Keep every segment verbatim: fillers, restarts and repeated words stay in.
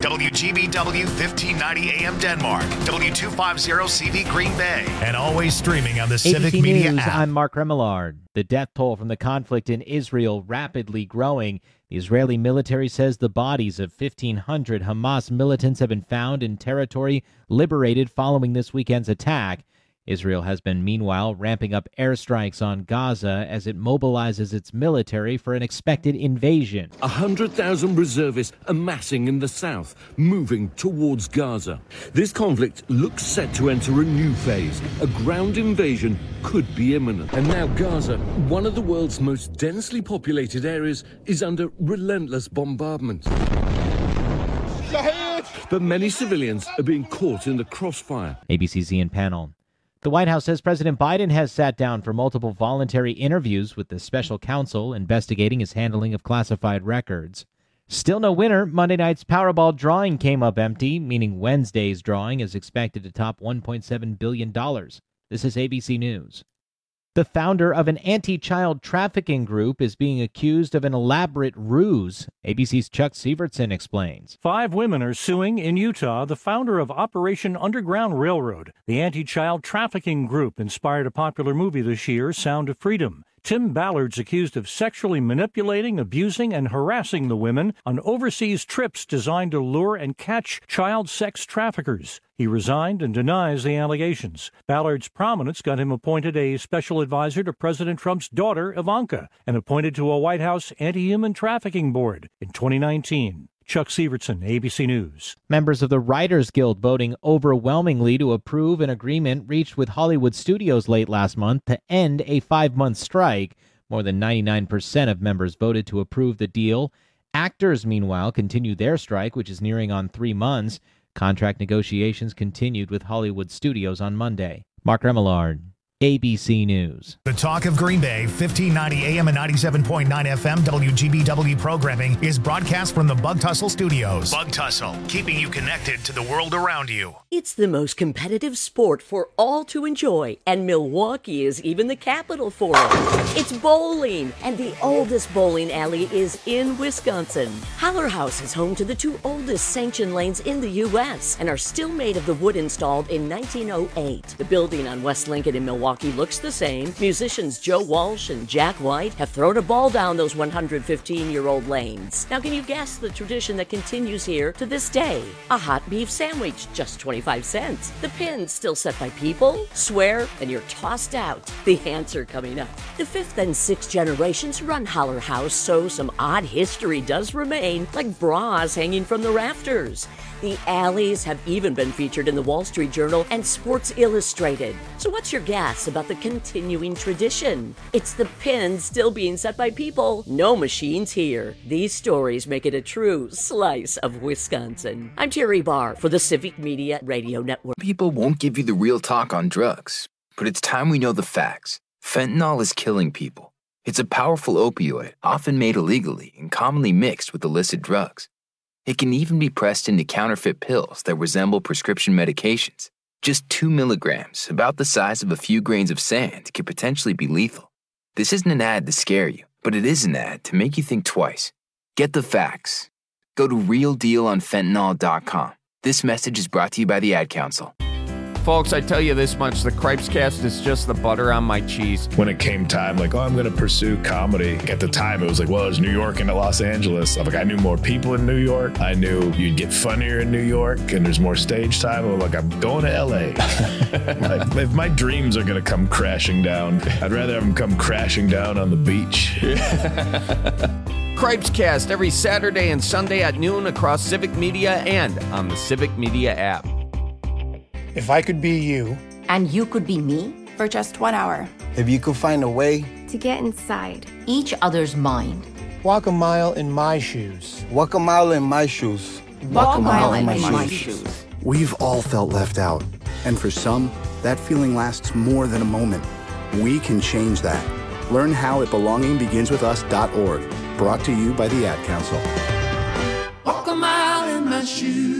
W G B W fifteen ninety A M Denmark, W two fifty C V Green Bay, and always streaming on the Civic A B C Media News, app. I'm Mark Remillard. The death toll from the conflict in Israel rapidly growing. The Israeli military says the bodies of fifteen hundred Hamas militants have been found in territory liberated following this weekend's attack. Israel has been, meanwhile, ramping up airstrikes on Gaza as it mobilizes its military for an expected invasion. A hundred thousand reservists amassing in the south, moving towards Gaza. This conflict looks set to enter a new phase. A ground invasion could be imminent. And now Gaza, one of the world's most densely populated areas, is under relentless bombardment. But many civilians are being caught in the crossfire. A B C's Ian Pannell. The White House says President Biden has sat down for multiple voluntary interviews with the special counsel investigating his handling of classified records. Still no winner. Monday night's Powerball drawing came up empty, meaning Wednesday's drawing is expected to top one point seven billion dollars. This is A B C News. The founder of an anti-child trafficking group is being accused of an elaborate ruse. A B C's Chuck Sievertson explains. Five women are suing in Utah the founder of Operation Underground Railroad. The anti-child trafficking group inspired a popular movie this year, Sound of Freedom. Tim Ballard's accused of sexually manipulating, abusing, and harassing the women on overseas trips designed to lure and catch child sex traffickers. He resigned and denies the allegations. Ballard's prominence got him appointed a special advisor to President Trump's daughter, Ivanka, and appointed to a White House anti-human trafficking board in twenty nineteen. Chuck Sievertson, A B C News. Members of the Writers Guild voting overwhelmingly to approve an agreement reached with Hollywood studios late last month to end a five-month strike. More than ninety-nine percent of members voted to approve the deal. Actors, meanwhile, continue their strike, which is nearing on three months. Contract negotiations continued with Hollywood studios on Monday. Mark Remillard, A B C News. The Talk of Green Bay, fifteen ninety A M and ninety-seven point nine F M W G B W programming is broadcast from the Bug Tussle Studios. Bug Tussle, keeping you connected to the world around you. It's the most competitive sport for all to enjoy, and Milwaukee is even the capital for it. It's bowling, and the oldest bowling alley is in Wisconsin. Holler House is home to the two oldest sanctioned lanes in the U S and are still made of the wood installed in nineteen oh eight. The building on West Lincoln in Milwaukee looks the same. Musicians Joe Walsh and Jack White have thrown a ball down those one hundred fifteen-year-old lanes. Now, can you guess the tradition that continues here to this day? A hot beef sandwich, just twenty-five cents. The pins still set by people, swear, and you're tossed out. The answer coming up. The fifth and sixth generations run Holler House, so some odd history does remain, like bras hanging from the rafters. The alleys have even been featured in the Wall Street Journal and Sports Illustrated. So what's your guess about the continuing tradition? It's the pins still being set by people. No machines here. These stories make it a true slice of Wisconsin. I'm Terry Barr for the Civic Media Radio Network. People won't give you the real talk on drugs, but it's time we know the facts. Fentanyl is killing people. It's a powerful opioid, often made illegally and commonly mixed with illicit drugs. It can even be pressed into counterfeit pills that resemble prescription medications. Just two milligrams, about the size of a few grains of sand, could potentially be lethal. This isn't an ad to scare you, but it is an ad to make you think twice. Get the facts. Go to real deal on fentanyl dot com. This message is brought to you by the Ad Council. Folks, I tell you this much, the Cripescast is just the butter on my cheese. When it came time, like, oh, I'm going to pursue comedy. At the time, it was like, well, there's New York and Los Angeles. I'm like, I knew more people in New York. I knew you'd get funnier in New York, and there's more stage time. I'm like, I'm going to L A. Like, if my dreams are going to come crashing down, I'd rather have them come crashing down on the beach. Cripescast every Saturday and Sunday at noon across Civic Media and on the Civic Media app. If I could be you. And you could be me? For just one hour. If you could find a way. To get inside. Each other's mind. Walk a mile in my shoes. Walk a mile in my shoes. Walk, Walk a mile, mile in, in my, my shoes. shoes. We've all felt left out. And for some, that feeling lasts more than a moment. We can change that. Learn how at belonging begins with us dot org. Brought to you by the Ad Council. Walk a mile in my shoes.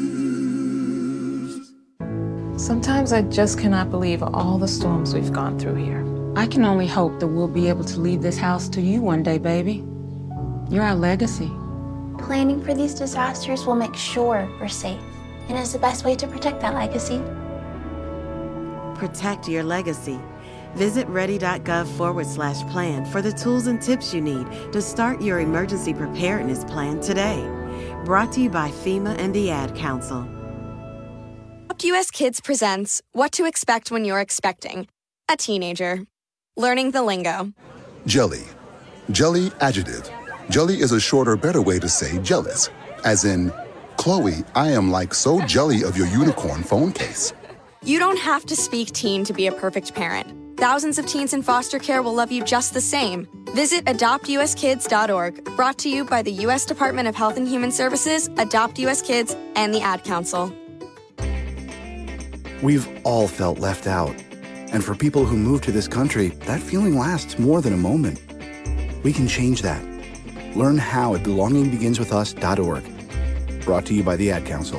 Sometimes I just cannot believe all the storms we've gone through here. I can only hope that we'll be able to leave this house to you one day, baby. You're our legacy. Planning for these disasters will make sure we're safe and is the best way to protect that legacy. Protect your legacy. Visit ready.gov forward slash plan for the tools and tips you need to start your emergency preparedness plan today. Brought to you by FEMA and the Ad Council. U S Kids presents What to Expect When You're Expecting a Teenager. Learning the lingo. Jelly. Jelly adjective. Jelly is a shorter, better way to say jealous. As in, Chloe, I am like so jelly of your unicorn phone case. You don't have to speak teen to be a perfect parent. Thousands of teens in foster care will love you just the same. Visit adopt u s kids dot org, brought to you by the U S Department of Health and Human Services, Adopt U S Kids, and the Ad Council. We've all felt left out. And for people who move to this country, that feeling lasts more than a moment. We can change that. Learn how at belonging begins with us dot org. Brought to you by the Ad Council.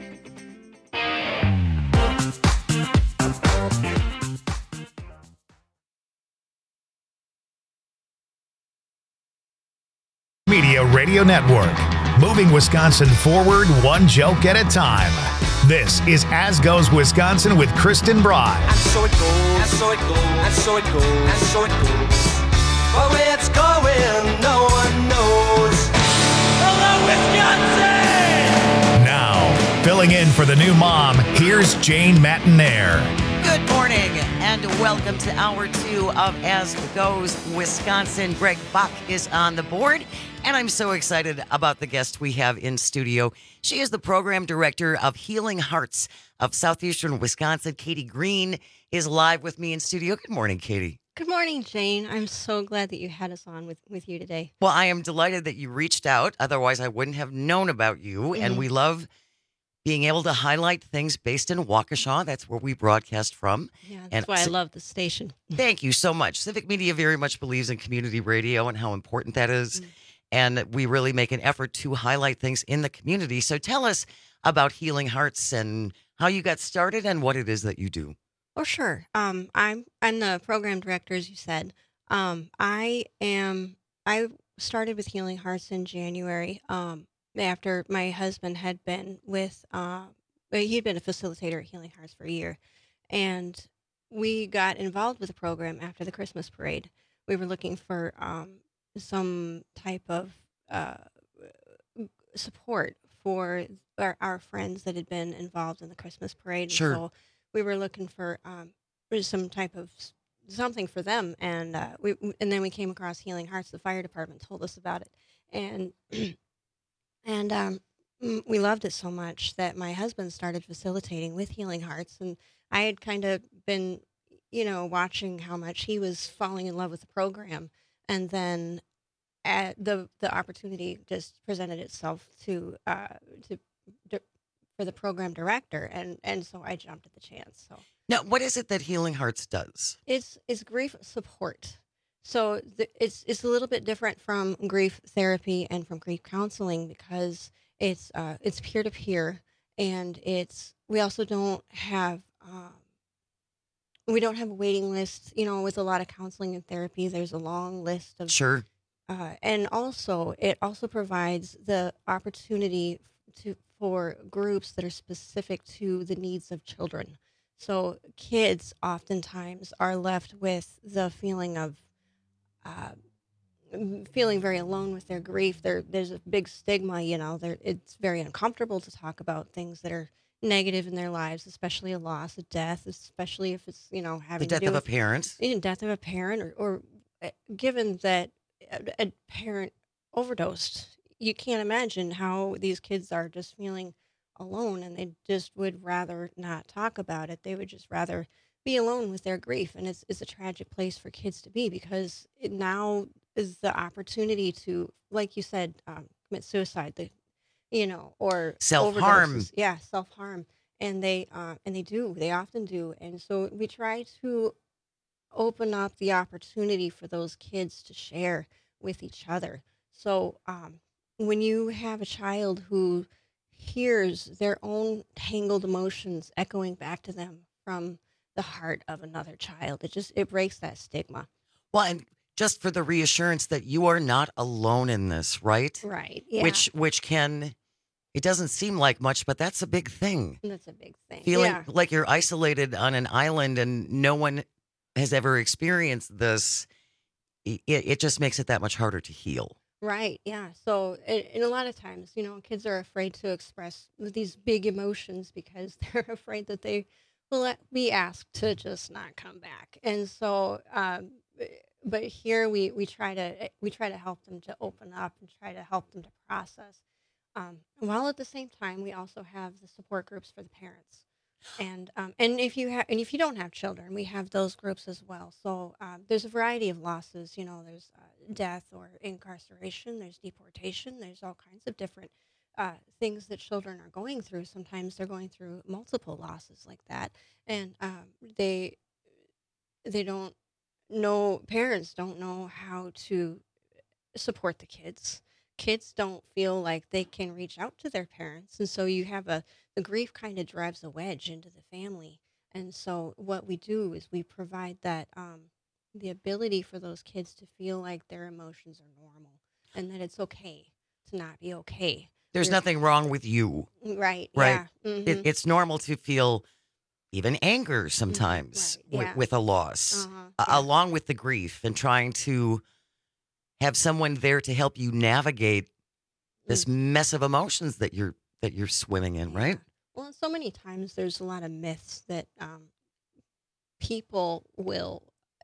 Media Radio Network, moving Wisconsin forward one joke at a time. This is As Goes Wisconsin with Kristen Bride. And so it goes, and so it goes, and so it goes, and so it goes. But where it's going, no one knows. Hello, Wisconsin! Now, filling in for the new mom, here's Jane Matinaire. Good morning and welcome to hour two of As Goes Wisconsin. Greg Bach is on the board, and I'm so excited about the guest we have in studio. She is the program director of Healing Hearts of Southeastern Wisconsin. Katie Green is live with me in studio. Good morning, Katie. Good morning, Jane. I'm so glad that you had us on with, with you today. Well, I am delighted that you reached out. Otherwise, I wouldn't have known about you. Mm-hmm. And we love being able to highlight things based in Waukesha. That's where we broadcast from. Yeah, that's and why I love the station. Thank you so much. Civic Media very much believes in community radio and how important that is. Mm-hmm. And we really make an effort to highlight things in the community. So tell us about Healing Hearts and how you got started and what it is that you do. Oh, sure. Um, I'm I'm the program director, as you said. Um, I am. I started with Healing Hearts in January um, after my husband had been with. Uh, he'd been a facilitator at Healing Hearts for a year, and we got involved with the program after the Christmas parade. We were looking for um, some type of uh, support for our, our friends that had been involved in the Christmas parade. Sure. So we were looking for um, some type of something for them, and uh, we and then we came across Healing Hearts. The fire department told us about it, and and um, we loved it so much that my husband started facilitating with Healing Hearts, and I had kind of been, you know, watching how much he was falling in love with the program. And then at the the opportunity just presented itself to uh, to, to for the program director, and, and so I jumped at the chance. So now, what is it that Healing Hearts does? It's it's grief support. So the, it's it's a little bit different from grief therapy and from grief counseling because it's uh, it's peer to peer, and it's we also don't have. Um, We don't have a waiting list, you know, with a lot of counseling and therapy. There's a long list of sure, uh, and also it also provides the opportunity to for groups that are specific to the needs of children. So kids oftentimes are left with the feeling of uh, feeling very alone with their grief. There, there's a big stigma, you know. There, it's very uncomfortable to talk about things that are negative in their lives, especially a loss, a death, especially if it's, you know, having the death to do of with, a parent, you know, death of a parent, or, or uh, given that a, a parent overdosed, you can't imagine how these kids are just feeling alone, and they just would rather not talk about it. They would just rather be alone with their grief, and it's it's a tragic place for kids to be because it now is the opportunity to, like you said, um, commit suicide. The you know, or self-harm. Overdoses. Yeah, self-harm. And they uh, and they do. They often do. And so we try to open up the opportunity for those kids to share with each other. So um, when you have a child who hears their own tangled emotions echoing back to them from the heart of another child, it just it breaks that stigma. Well, and just for the reassurance that you are not alone in this, right? Right. Yeah. Which which can, it doesn't seem like much, but that's a big thing. That's a big thing. Feeling yeah. like you're isolated on an island and no one has ever experienced this, it, it just makes it that much harder to heal. Right. Yeah. So, and, and a lot of times, you know, kids are afraid to express these big emotions because they're afraid that they will let- be asked to just not come back. And so, um, but here we, we try to we try to help them to open up and try to help them to process. Um, while at the same time, we also have the support groups for the parents. And um, and if you have and if you don't have children, we have those groups as well. So um, there's a variety of losses. You know, there's uh, death or incarceration. There's deportation. There's all kinds of different uh, things that children are going through. Sometimes they're going through multiple losses like that, and um, they they don't know. Parents don't know how to support the kids. Kids don't feel like they can reach out to their parents, and so you have a the grief kind of drives a wedge into the family. And so what we do is we provide that um, the ability for those kids to feel like their emotions are normal and that it's okay to not be okay. There's You're- nothing wrong with you, right? right? Yeah. It, mhm. it's normal to feel even anger sometimes right, wi- yeah. with a loss, Uh-huh, a- yeah. along with the grief, and trying to have someone there to help you navigate this mess of emotions that you're that you're swimming in, right? Well, and so many times there's a lot of myths that um, people will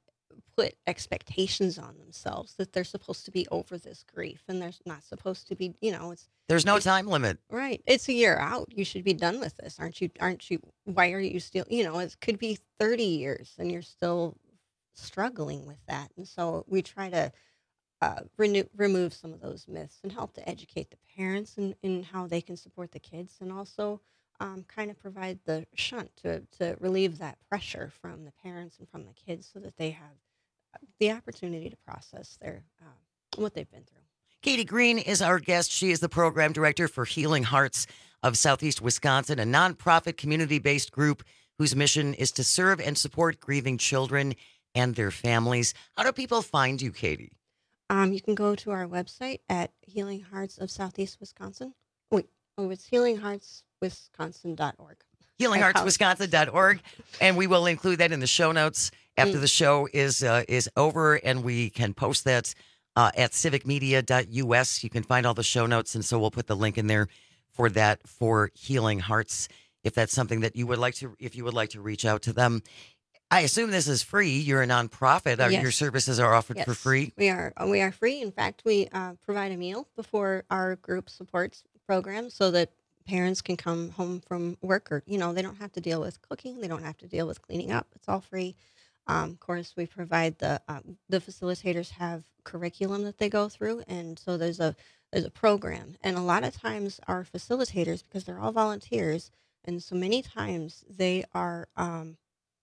put expectations on themselves that they're supposed to be over this grief, and they're not supposed to be. You know, it's There's no it's- time limit. Right. It's a year out. You should be done with this, aren't you? Aren't you? Why are you still? You know, it could be thirty years, and you're still struggling with that. And so we try to uh, renew, remove some of those myths and help to educate the parents in, in how they can support the kids, and also um, kind of provide the shunt to, to relieve that pressure from the parents and from the kids so that they have the opportunity to process their uh, what they've been through. Katie Green is our guest. She is the program director for Healing Hearts of Southeast Wisconsin, a nonprofit community-based group whose mission is to serve and support grieving children and their families. How do people find you, Katie? Um, you can go to our website at Healing Hearts of Southeast Wisconsin. Wait, oh, it's healing hearts wisconsin dot org. healing hearts wisconsin dot org, and we will include that in the show notes after Mm. the show is uh, is over, and we can post that uh, at civic media dot U S. You can find all the show notes, and so we'll put the link in there for that for Healing Hearts, if that's something that you would like to, if you would like to reach out to them. I assume this is free. You're a nonprofit. Are Yes. Your services are offered for Yes, free. We are uh, we are free. In fact, we uh, provide a meal before our group supports program so that parents can come home from work, or you know they don't have to deal with cooking, they don't have to deal with cleaning up. It's all free. Um, of course, we provide the um, the facilitators have curriculum that they go through, and so there's a there's a program. And a lot of times, our facilitators, because they're all volunteers, and so many times they are um,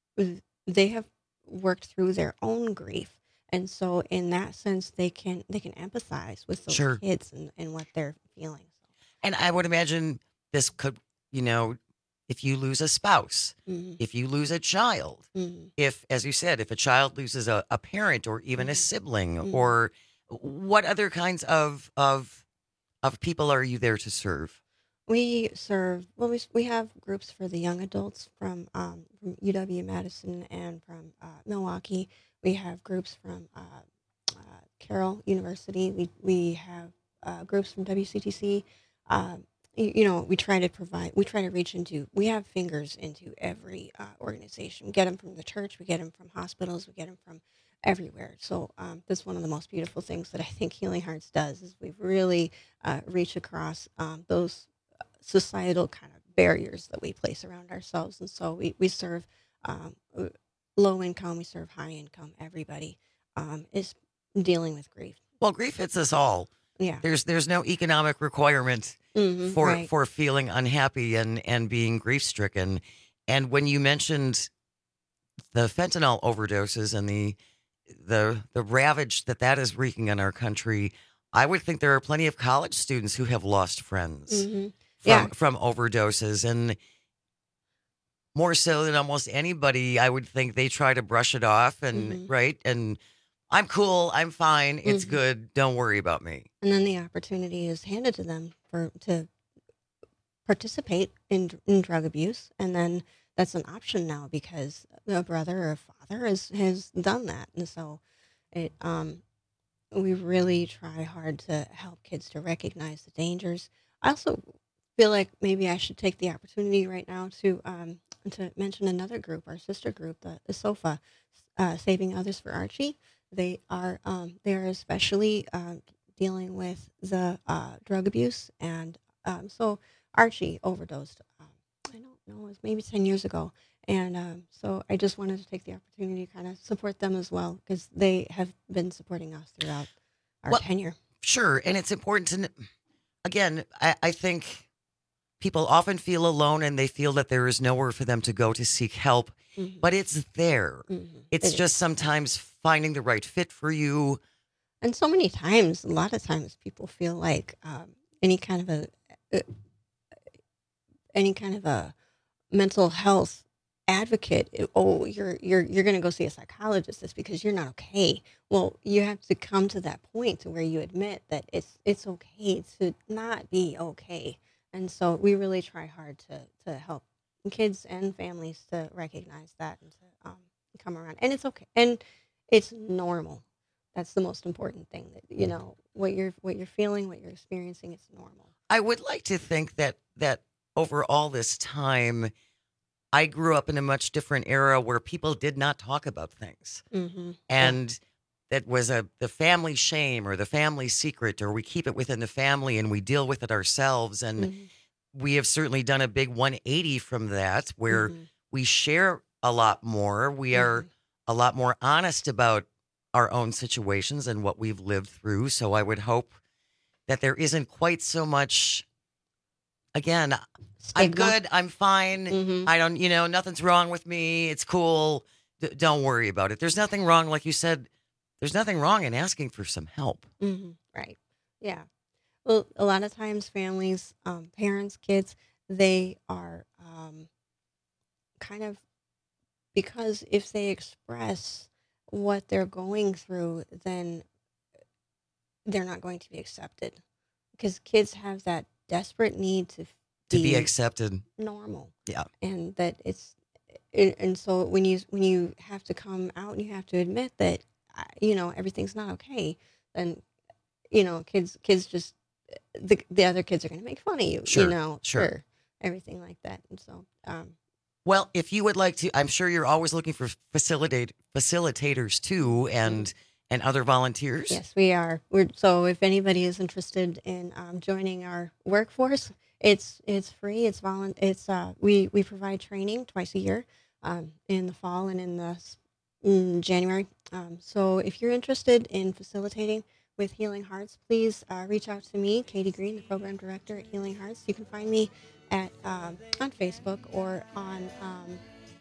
they have worked through their own grief, and so in that sense, they can they can empathize with those Sure. kids and, and what they're feeling. And I would imagine this could, you know, if you lose a spouse, Mhm. if you lose a child, Mhm. if, as you said, if a child loses a, a parent or even a sibling, Mhm. or what other kinds of of of people are you there to serve? We serve well. We we have groups for the young adults from um, from U W Madison and from uh, Milwaukee. We have groups from uh, uh, Carroll University. We we have uh, groups from W C T C. Um, you, you know, we try to provide. We try to reach into. We have fingers into every uh, organization. We get them from the church. We get them from hospitals. We get them from everywhere. So um, that's one of the most beautiful things that I think Healing Hearts does is we've really uh, reached across um, those societal kind of barriers that we place around ourselves. And so we, we serve um, low income, we serve high income. Everybody um, is dealing with grief. Well, grief hits us all. Yeah. There's there's no economic requirement Mhm, for right. for feeling unhappy and and being grief stricken. And when you mentioned the fentanyl overdoses and the the the ravage that that is wreaking on our country, I would think there are plenty of college students who have lost friends Mhm. from Yeah. from overdoses, and more so than almost anybody, I would think they try to brush it off and Mhm. right and I'm cool. I'm fine. It's Mhm. good. Don't worry about me. And then the opportunity is handed to them for to participate in in drug abuse, and then that's an option now because a brother or a father has has done that, and so it um we really try hard to help kids to recognize the dangers. I also feel like maybe I should take the opportunity right now to um to mention another group, our sister group, the, the SOFA, uh, Saving Others for Archie. They are um they are especially uh, dealing with the uh, drug abuse, and um, so Archie overdosed. Um, I don't know, it was maybe ten years ago. And um, so I just wanted to take the opportunity to kind of support them as well, because they have been supporting us throughout our Well, tenure. Sure. And it's important to, kn- again, I, I think people often feel alone and they feel that there is nowhere for them to go to seek help, Mhm. but it's there. Mhm. It's It just is. sometimes finding the right fit for you. And so many times, a lot of times, people feel like um, any kind of a uh, any kind of a mental health advocate. uh, Oh, you're you're you're going to go see a psychologist. It's because you're not okay. Well, you have to come to that point to where you admit that it's it's okay to not be okay. And so we really try hard to to help kids and families to recognize that and to um, come around. And it's okay. And it's normal. That's the most important thing. That you know what you're what you're feeling, what you're experiencing. It's normal. I would like to think that that over all this time, I grew up in a much different era where people did not talk about things. Mm-hmm. And that was a the family shame or the family secret, or we keep it within the family and we deal with it ourselves. And Mhm. we have certainly done a big one eighty from that, where Mhm. we share a lot more. We are a lot more honest about our own situations and what we've lived through. So I would hope that there isn't quite so much, again, I'm Stigma. good, I'm fine, Mhm. I don't, you know, nothing's wrong with me, it's cool, D- don't worry about it. There's nothing wrong, like you said, there's nothing wrong in asking for some help. hmm Right. Yeah. Well, a lot of times families, um, parents, kids, they are um, kind of, because if they express what they're going through, then they're not going to be accepted. Because kids have that desperate need to To be accepted. normal. Yeah. And that it's it, and so when you when you have to come out and you have to admit that uh, you know everything's not okay, then you know kids kids just the the other kids are going to make fun of you. Sure, You know, sure. everything like that. And so um, Well, if you would like to, I'm sure you're always looking for facilitate facilitators too, and and other volunteers. yes, we are. We're so if anybody is interested in um, joining our workforce, it's it's free. It's volun. It's uh we we provide training twice a year, um, in the fall and in the s- in January. Um, so if you're interested in facilitating with Healing Hearts, please uh, reach out to me, Katie Green, the program director at Healing Hearts. You can find me at um, on Facebook or on um,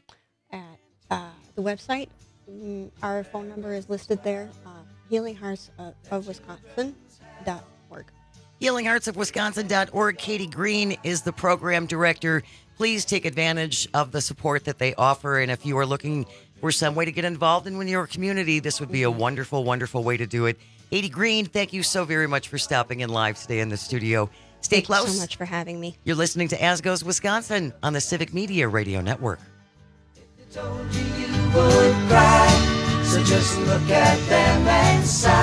at uh, the website. Mm, Our phone number is listed there, uh, Healing Hearts of, of Wisconsin dot org. healing hearts of wisconsin dot org. Katie Green is the program director. Please take advantage of the support that they offer. And if you are looking for some way to get involved in your community, this would be a wonderful, wonderful way to do it. Katie Green, thank you so very much for stopping in live today in the studio. Stay Thank close. you so much for having me. You're listening to As Goes Wisconsin on the Civic Media Radio Network. Told you you would cry, so just look at them and sigh.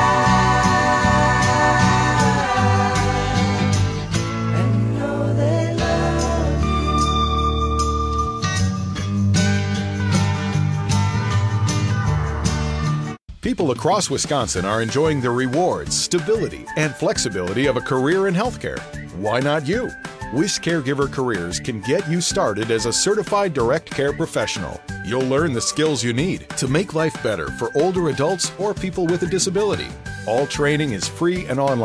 And know they love you. People across Wisconsin are enjoying the rewards, stability, and flexibility of a career in healthcare. Why not you? Wish Caregiver Careers can get you started as a certified direct care professional. You'll learn the skills you need to make life better for older adults or people with a disability. All training is free and online.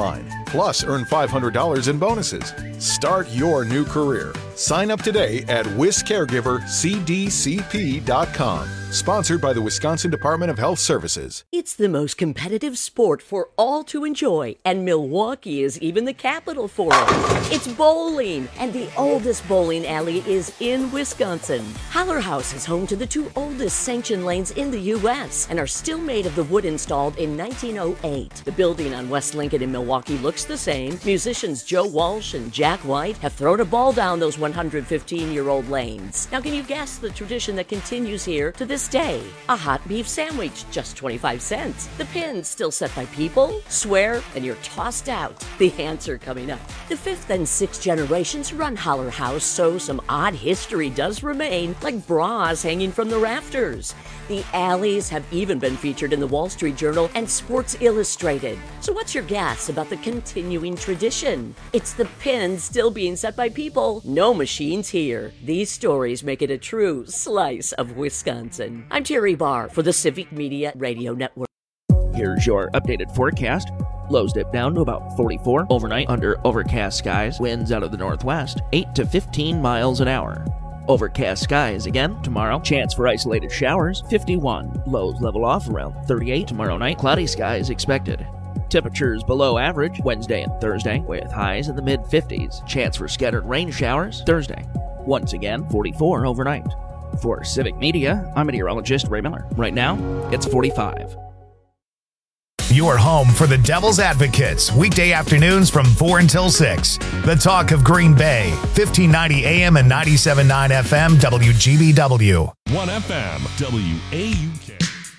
Plus, earn five hundred dollars in bonuses. Start your new career. Sign up today at wis caregiver c d c p dot com. Sponsored by the Wisconsin Department of Health Services. It's the most competitive sport for all to enjoy, and Milwaukee is even the capital for it. It's bowling, and the oldest bowling alley is in Wisconsin. Holler House is home to the two oldest sanctioned lanes in the U S and are still made of the wood installed in nineteen oh eight. The building on West Lincoln in Milwaukee looks the same. Musicians Joe Walsh and Jack White have thrown a ball down those one hundred fifteen-year-old lanes. Now, can you guess the tradition that continues here to this day? A hot beef sandwich, just twenty-five cents. The pins still set by people. Swear, and you're tossed out. The answer coming up. The fifth and sixth generations run Holler House, so some odd history does remain, like bras hanging from the rafters. The alleys have even been featured in the Wall Street Journal and Sports Illustrated. So what's your guess about the continuing tradition? It's the pins still being set by people. No machines here. These stories make it a true slice of Wisconsin. I'm Terry Barr for the Civic Media Radio Network. Here's your updated forecast. Lows dip down to about forty-four overnight under overcast skies. Winds out of the northwest, eight to fifteen miles an hour. Overcast skies again tomorrow. Chance for isolated showers, fifty-one. Lows level off around thirty-eight tomorrow night. Cloudy skies expected. Temperatures below average Wednesday and Thursday with highs in the mid fifties. Chance for scattered rain showers Thursday. Once again, forty-four overnight. For Civic Media, I'm meteorologist Ray Miller. Right now, it's forty-five. Your home for the Devil's Advocates, weekday afternoons from four until six. The talk of Green Bay, fifteen ninety A M and ninety-seven point nine F M, W G B W. one F M, W A U K.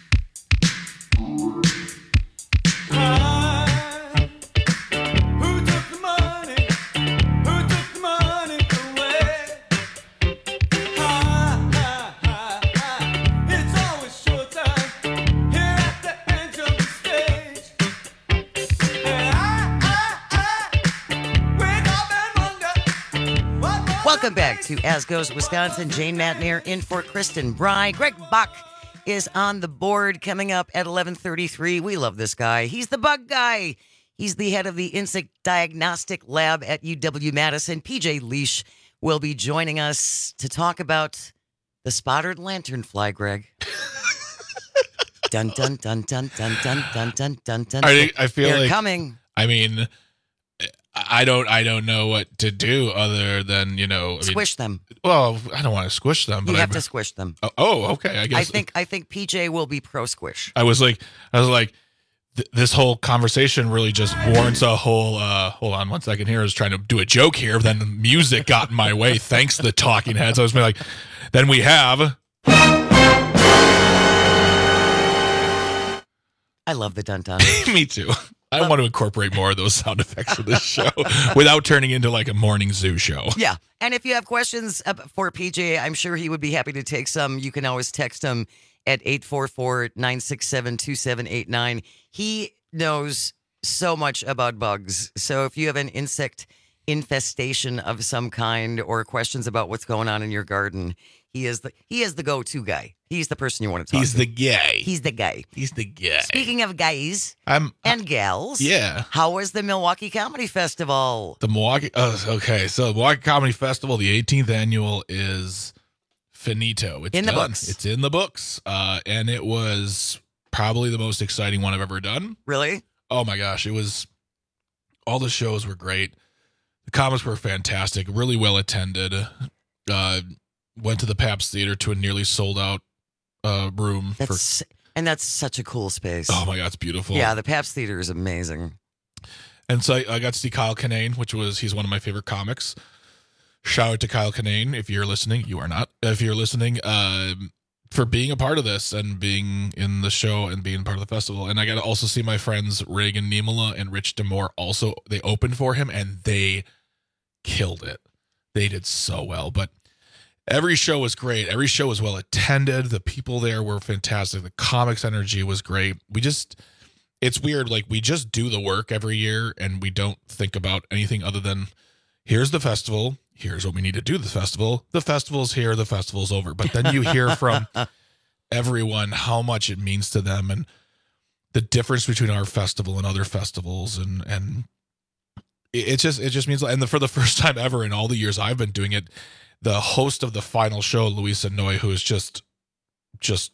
Welcome back to As Goes Wisconsin. Jane Matnier in for Kristen Bry. Greg Buck is on the board coming up at eleven thirty-three. We love this guy. He's the bug guy. He's the head of the Insect Diagnostic Lab at U W-Madison. P J Leash will be joining us to talk about the spotted lanternfly, Greg. Dun, dun, dun, dun, dun, dun, dun, dun, dun, dun. I, I feel They're like coming. I mean, I don't, I don't know what to do other than, you know, I Squish mean, them. Well, I don't want to squish them, but You have I, to squish them. Oh, oh, okay. I guess I think I think P J will be pro squish. I was like, I was like, th- this whole conversation really just warrants a whole. Uh, hold on one second here. I was trying to do a joke here. Then the music got in my way. Thanks to the talking heads. I was like, then we have. I love the dun dun. Me too. I want to incorporate more of those sound effects for this show without turning into like a morning zoo show. Yeah. And if you have questions for P J, I'm sure he would be happy to take some. You can always text him at eight four four, nine six seven, two seven eight nine. He knows so much about bugs. So if you have an insect infestation of some kind or questions about what's going on in your garden, he is the he is the go-to guy. He's the person you want to talk He's to. the guy. He's the guy. He's the guy. Speaking of guys I'm, and gals, yeah. How was the Milwaukee Comedy Festival? The Milwaukee, uh, okay, so the Milwaukee Comedy Festival, the eighteenth annual is finito. It's in the done. books. It's in the books, uh, and it was probably the most exciting one I've ever done. Really? Oh my gosh, it was. All the shows were great. The comics were fantastic, really well attended. Uh, went to the Pabst Theater to a nearly sold out uh, room. That's, for, and that's such a cool space. Oh my God, it's beautiful. Yeah, the Pabst Theater is amazing. And so I, I got to see Kyle Kinane, which was, he's one of my favorite comics. Shout out to Kyle Kinane. If you're listening, you are not. If you're listening, uh, for being a part of this and being in the show and being part of the festival. And I got to also see my friends Reagan Niemela and Rich Demore. Also, they opened for him and they killed it. They did so well. But every show was great. Every show was well attended. The people there were fantastic. The comics energy was great. We just, it's weird. Like, we just do the work every year and we don't think about anything other than here's the festival. Here's what we need to do the festival. The festival's here. The festival's over. But then you hear from everyone how much it means to them and the difference between our festival and other festivals. And, and it, it just it just means, and the, for the first time ever in all the years I've been doing it, the host of the final show, Louisa Noy, who is just just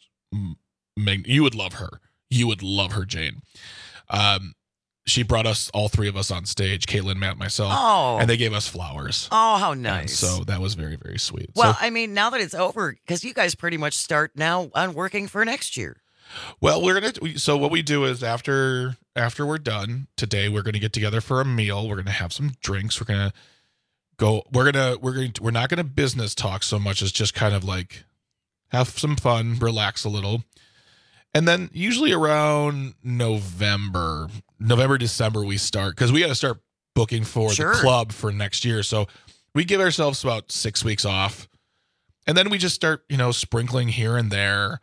you would love her. You would love her, Jane. Um, she brought us, all three of us, on stage, Caitlin, Matt, myself, oh. and they gave us flowers. Oh, how nice. And so that was very, very sweet. Well, so, I mean, now that it's over, because you guys pretty much start now on working for next year. Well, we're going to, so what we do is after, after we're done today, we're going to get together for a meal. We're going to have some drinks. We're going to go, we're going to, we're going to, we're not going to business talk so much as just kind of like have some fun, relax a little. And then usually around November, November, December, we start, because we got to start booking for Sure. the club for next year. So we give ourselves about six weeks off. And then we just start, you know, sprinkling here and there.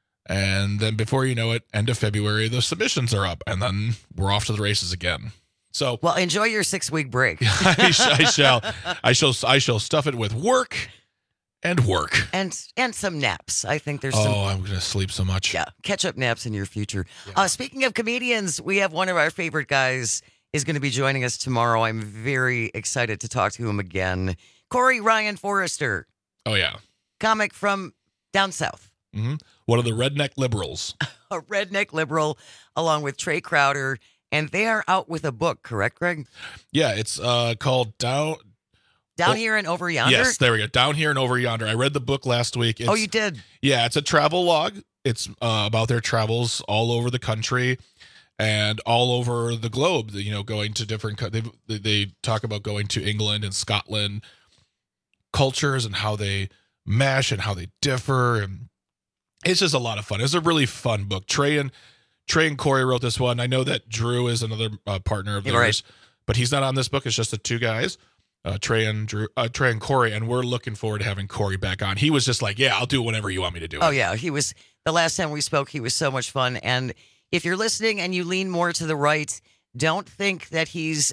And then before you know it, end of February, the submissions are up. And then we're off to the races again. So, well, enjoy your six week break. I, sh- I shall, I shall, I shall stuff it with work. And work. And and some naps. I think there's oh, some. Oh, I'm going to sleep so much. Yeah, catch up naps in your future. Yeah. Uh, speaking of comedians, we have one of our favorite guys is going to be joining us tomorrow. I'm very excited to talk to him again. Corey Ryan Forrester. Oh, yeah. Comic from down south. Mm-hmm. One of the redneck liberals. A redneck liberal, along with Trey Crowder. And they are out with a book, correct, Greg? Yeah, it's uh, called Down... Down oh, here and over yonder? Yes, there we go. Down here and over yonder. I read the book last week. It's, oh, you did? Yeah, it's a travel log. It's uh, about their travels all over the country and all over the globe. You know, going to different. They they talk about going to England and Scotland, cultures and how they mesh and how they differ, and it's just a lot of fun. It's a really fun book. Trey and Trey and Corey wrote this one. I know that Drew is another uh, partner of theirs, yeah, right. But he's not on this book. It's just the two guys. Uh, Trey and Drew, uh, Trey and Corey, and we're looking forward to having Corey back on. He was just like, "Yeah, I'll do whatever you want me to do." Oh yeah, he was. The last time we spoke, he was so much fun. And if you're listening and you lean more to the right, don't think that he's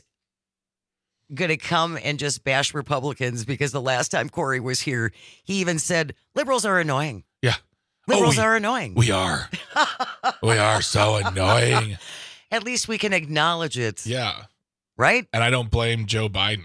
going to come and just bash Republicans, because the last time Corey was here, he even said liberals are annoying. Yeah, liberals oh, we, are annoying. We are. We are so annoying. At least we can acknowledge it. Yeah. Right. And I don't blame Joe Biden.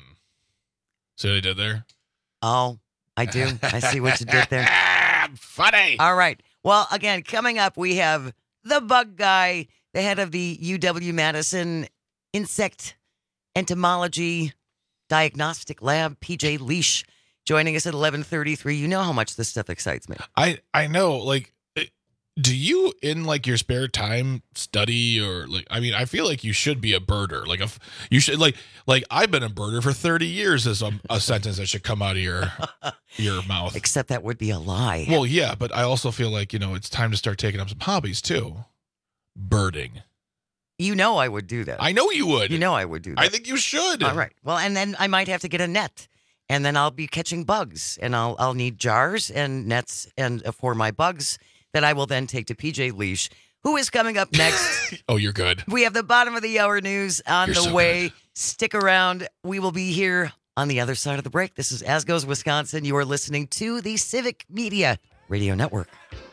See what I did there? Oh, I do. I see what you did there. Funny. All right. Well, again, coming up, we have the bug guy, the head of the U W-Madison Insect Entomology Diagnostic Lab, P J Leash, joining us at eleven thirty-three. You know how much this stuff excites me. I, I know. Like, do you, in like your spare time, study or like, I mean, I feel like you should be a birder. Like, if you should, like, like I've been a birder for thirty years is a, a sentence that should come out of your, your mouth. Except that would be a lie. Well, yeah, but I also feel like, you know, it's time to start taking up some hobbies too. Birding. You know, I would do that. I know you would. You know, I would do that. I think you should. All right. Well, and then I might have to get a net. And then I'll be catching bugs. And I'll, I'll need jars and nets and uh, for my bugs that I will then take to P J Leash, who is coming up next. Oh, you're good. We have the bottom of the hour news on you're the so way. Good. Stick around. We will be here on the other side of the break. This is As Goes Wisconsin. You are listening to the Civic Media Radio Network.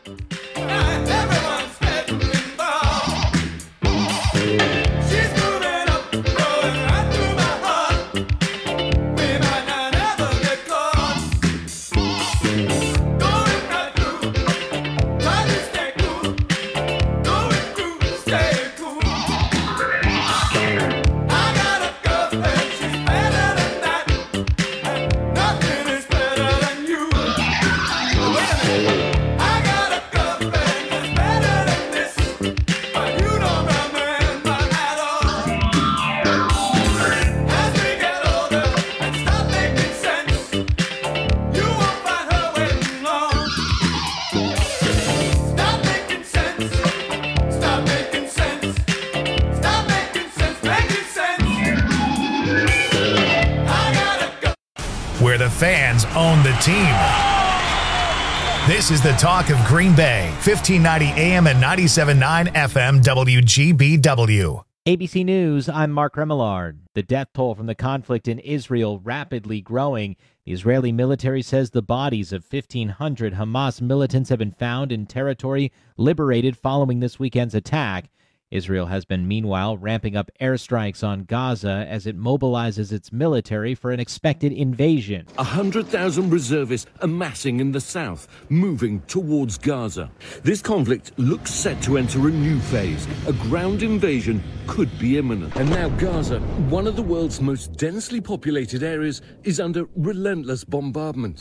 Where the fans own the team. This is the talk of Green Bay, fifteen ninety A M and ninety-seven point nine F M W G B W. A B C News, I'm Mark Remillard. The death toll from the conflict in Israel rapidly growing. The Israeli military says the bodies of fifteen hundred Hamas militants have been found in territory liberated following this weekend's attack. Israel has been meanwhile ramping up airstrikes on Gaza as it mobilizes its military for an expected invasion. A hundred thousand reservists amassing in the south, moving towards Gaza. This conflict looks set to enter a new phase. A ground invasion could be imminent. And now Gaza, one of the world's most densely populated areas, is under relentless bombardment.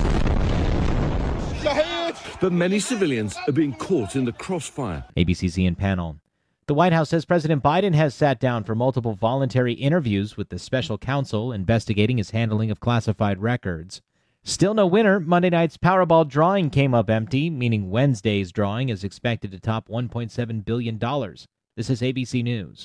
But many civilians are being caught in the crossfire. A B C's Ian Pannell. The White House says President Biden has sat down for multiple voluntary interviews with the special counsel investigating his handling of classified records. Still no winner. Monday night's Powerball drawing came up empty, meaning Wednesday's drawing is expected to top one point seven billion dollars. This is A B C News.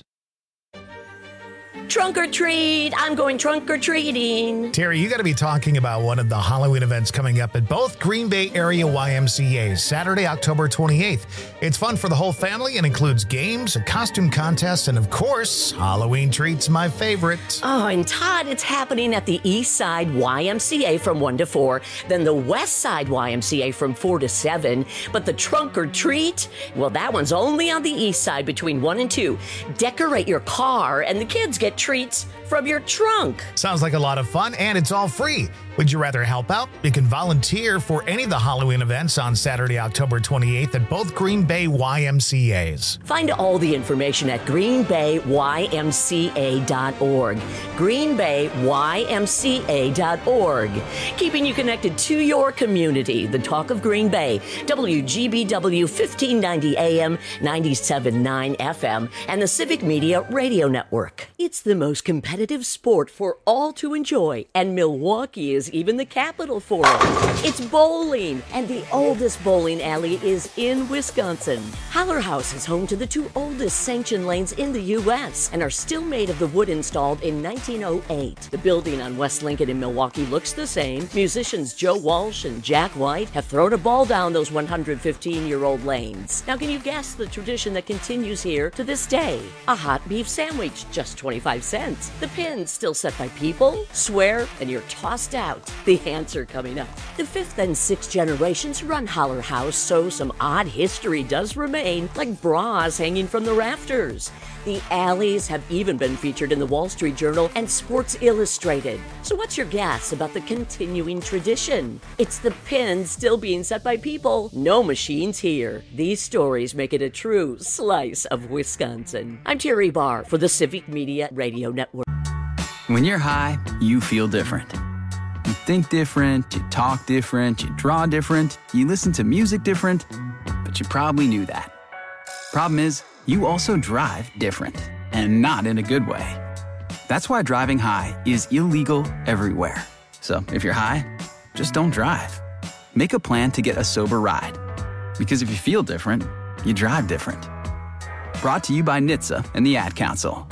Trunk or treat. I'm going trunk or treating. Terry, you got to be talking about one of the Halloween events coming up at both Green Bay area Y M C As, Saturday, October twenty-eighth. It's fun for the whole family and includes games, a costume contest, and of course, Halloween treats, my favorite. Oh, and Todd, it's happening at the East Side Y M C A from one to four, then the West Side Y M C A from four to seven. But the trunk or treat, well, that one's only on the East Side between one and two. Decorate your car, and the kids get treats from your trunk. Sounds like a lot of fun, and it's all free. Would you rather help out? You can volunteer for any of the Halloween events on Saturday, October twenty-eighth at both Green Bay Y M C As. Find all the information at green bay y m c a dot org. green bay y m c a dot org. Keeping you connected to your community. The Talk of Green Bay, W G B W fifteen ninety A M, ninety-seven point nine F M, and the Civic Media Radio Network. It's the most competitive sport for all to enjoy, and Milwaukee is even the capital for it. It's bowling, and the oldest bowling alley is in Wisconsin. Haller House is home to the two oldest sanctioned lanes in the U S and are still made of the wood installed in nineteen oh eight. The building on West Lincoln in Milwaukee looks the same. Musicians Joe Walsh and Jack White have thrown a ball down those one hundred fifteen-year-old lanes. Now, can you guess the tradition that continues here to this day? A hot beef sandwich, just twenty-five cents. The pins still set by people, swear, and you're tossed out. The answer coming up. The fifth and sixth generations run Haller House, so some odd history does remain, like bras hanging from the rafters. The alleys have even been featured in the Wall Street Journal and Sports Illustrated. So what's your guess about the continuing tradition? It's the pins still being set by people. No machines here. These stories make it a true slice of Wisconsin. I'm Terry Barr for the Civic Media Radio Network. When you're high, you feel different. You think different, you talk different, you draw different, you listen to music different, but you probably knew that. Problem is, you also drive different, and not in a good way. That's why driving high is illegal everywhere. So if you're high, just don't drive. Make a plan to get a sober ride. Because if you feel different, you drive different. Brought to you by N H T S A and the Ad Council.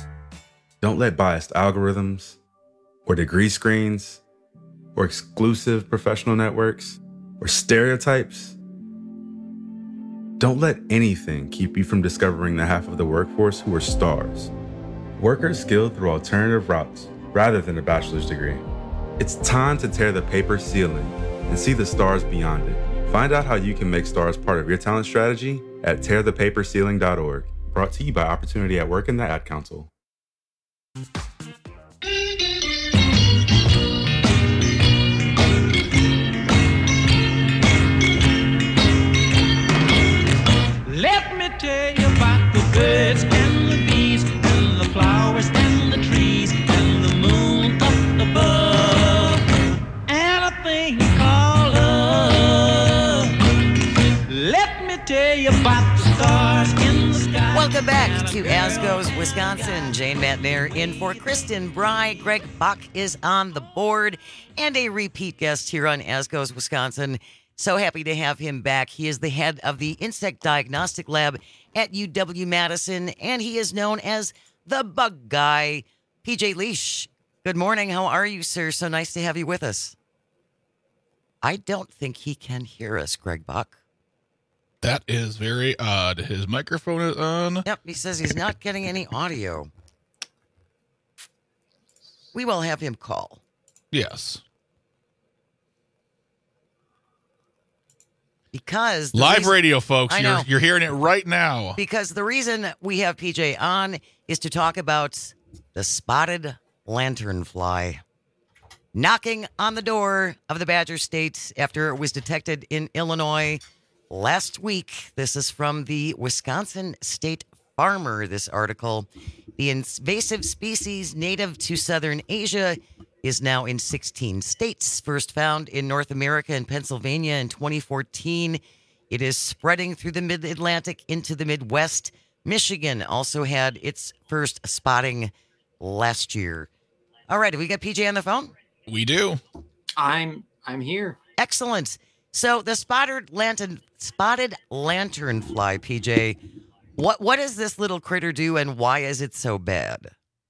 Don't let biased algorithms or degree screens or exclusive professional networks or stereotypes. Don't let anything keep you from discovering the half of the workforce who are stars. Workers skilled through alternative routes rather than a bachelor's degree. It's time to tear the paper ceiling and see the stars beyond it. Find out how you can make stars part of your talent strategy at tear the paper ceiling dot org. Brought to you by Opportunity at Work and the Ad Council. Let me tell you about the birds and the bees and the flowers and the trees and the moon up above and a thing called love. Let me tell you about the stars in the sky. Welcome back to As Goes Wisconsin. Jane Matnair in for Kristen Bry. Greg Buck is on the board and a repeat guest here on As Goes Wisconsin. So happy to have him back. He is the head of the Insect Diagnostic Lab at U W-Madison, and he is known as the Bug Guy. P J Leash, good morning. How are you, sir? So nice to have you with us. I don't think he can hear us, Greg Buck. That is very odd. His microphone is on. Yep, he says he's not getting any audio. We will have him call. Yes. Because the live reason- radio, folks. I You're know. you're hearing it right now. Because the reason we have P J on is to talk about the spotted lanternfly knocking on the door of the Badger State after it was detected in Illinois last week. This is from the Wisconsin State Farmer, this article. The invasive species native to southern Asia is now in sixteen states. First found in North America and Pennsylvania in twenty fourteen. It is spreading through the mid-Atlantic into the Midwest. Michigan also had its first spotting last year. All right, have we got P J on the phone? We do. I'm I'm here. Excellent. So the spotted lantern spotted lanternfly, P J. What what does this little critter do, and why is it so bad?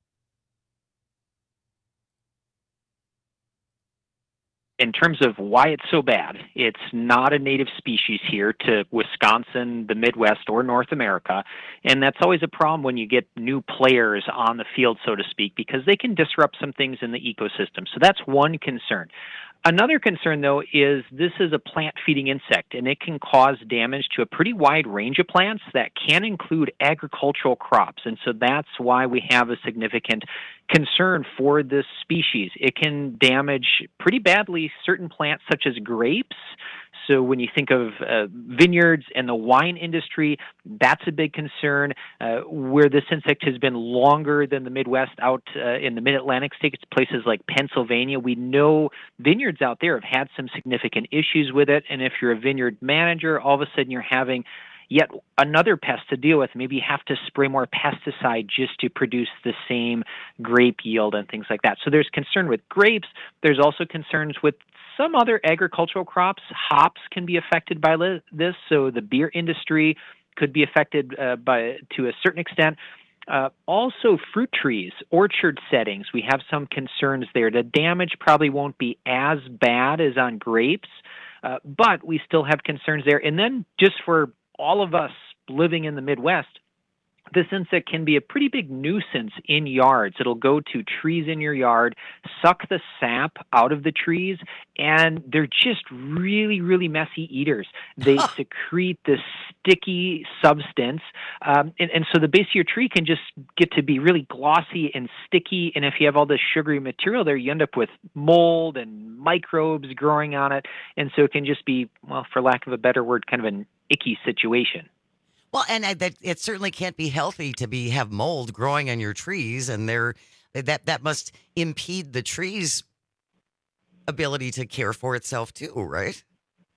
In terms of why it's so bad, it's not a native species here to Wisconsin, the Midwest, or North America. And that's always a problem when you get new players on the field, so to speak, because they can disrupt some things in the ecosystem. So that's one concern. Another concern, though, is this is a plant-feeding insect, and it can cause damage to a pretty wide range of plants that can include agricultural crops. And so that's why we have a significant concern for this species. It can damage pretty badly certain plants such as grapes. So when you think of uh, vineyards and the wine industry, that's a big concern. Uh, where this insect has been longer than the Midwest, out uh, in the mid-Atlantic states, places like Pennsylvania, we know vineyards out there have had some significant issues with it. And if you're a vineyard manager, all of a sudden you're having yet another pest to deal with. Maybe you have to spray more pesticide just to produce the same grape yield and things like that. So there's concern with grapes. There's also concerns with some other agricultural crops. Hops can be affected by li- this, so the beer industry could be affected uh, by to a certain extent. Uh, also, fruit trees, orchard settings, we have some concerns there. The damage probably won't be as bad as on grapes, uh, but we still have concerns there. And then just for all of us living in the Midwest, this insect can be a pretty big nuisance in yards. It'll go to trees in your yard, suck the sap out of the trees, and they're just really, really messy eaters. They secrete this sticky substance, um, and, and so the base of your tree can just get to be really glossy and sticky, and if you have all this sugary material there, you end up with mold and microbes growing on it, and so it can just be, well, for lack of a better word, kind of an icky situation. Well, and I, that it certainly can't be healthy to be have mold growing on your trees, and they're, that that must impede the tree's ability to care for itself too, right?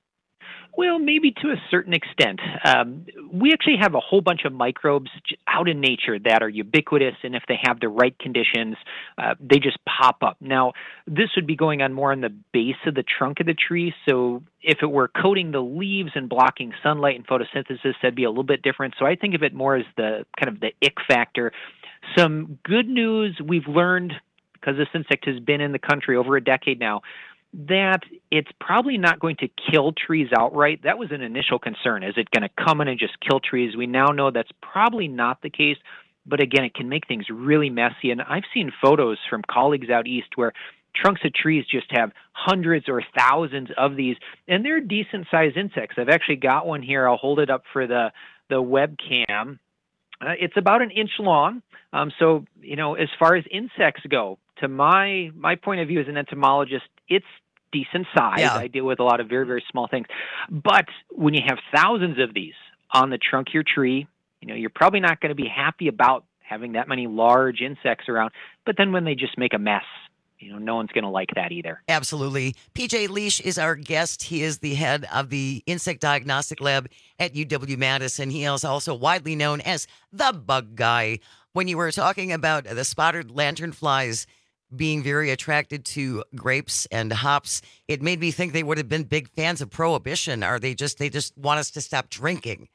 Well, maybe to a certain extent. Um, we actually have a whole bunch of microbes out in nature that are ubiquitous, and if they have the right conditions, uh, they just pop up. Now, this would be going on more on the base of the trunk of the tree, so if it were coating the leaves and blocking sunlight and photosynthesis, that'd be a little bit different. So I think of it more as the kind of the ick factor. Some good news we've learned, because this insect has been in the country over a decade now, that it's probably not going to kill trees outright. That was an initial concern. Is it going to come in and just kill trees? We now know that's probably not the case, but again, it can make things really messy. And I've seen photos from colleagues out east where trunks of trees just have hundreds or thousands of these, and they're decent-sized insects. I've actually got one here. I'll hold it up for the, the webcam. Uh, it's about an inch long. Um, so, you know, as far as insects go, to my my point of view as an entomologist, it's decent size. Yeah. I deal with a lot of very, very small things. But when you have thousands of these on the trunk of your tree, you know, you're probably not going to be happy about having that many large insects around. But then when they just make a mess, you know, no one's going to like that either. Absolutely. P J Liesch is our guest. He is the head of the Insect Diagnostic Lab at U W-Madison. He is also widely known as the bug guy. When you were talking about the spotted lanternflies being very attracted to grapes and hops, it made me think they would have been big fans of Prohibition. Are they just, they just want us to stop drinking?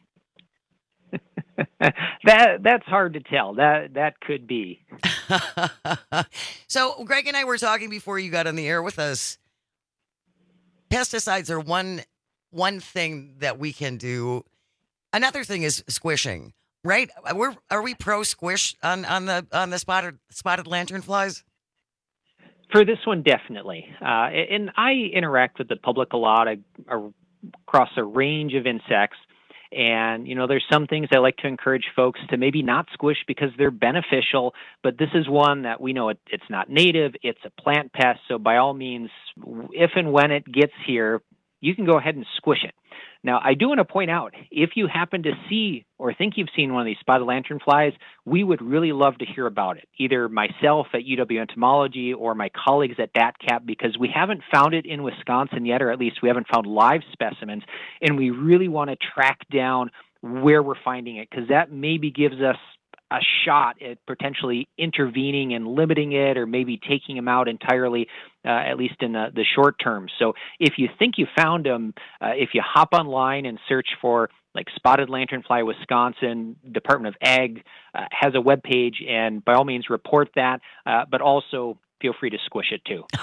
that that's hard to tell. That that could be. So Greg and I were talking before you got on the air with us. Pesticides are one one thing that we can do. Another thing is squishing, right? We're are we pro squish on, on the on the spotted spotted lanternflies? For this one, definitely. Uh, and I interact with the public a lot. I, I across a range of insects. And, you know, there's some things I like to encourage folks to maybe not squish because they're beneficial, but this is one that we know it, it's not native, it's a plant pest, so by all means, if and when it gets here, you can go ahead and squish it. Now, I do want to point out, if you happen to see or think you've seen one of these spotted lanternflies, we would really love to hear about it, either myself at U W Entomology or my colleagues at DATCAP, because we haven't found it in Wisconsin yet, or at least we haven't found live specimens, and we really want to track down where we're finding it, because that maybe gives us a shot at potentially intervening and limiting it, or maybe taking them out entirely, uh, at least in the, the short term. So if you think you found them, uh, if you hop online and search for like spotted lanternfly Wisconsin, Department of Ag uh, has a webpage, and by all means report that, uh, but also feel free to squish it too.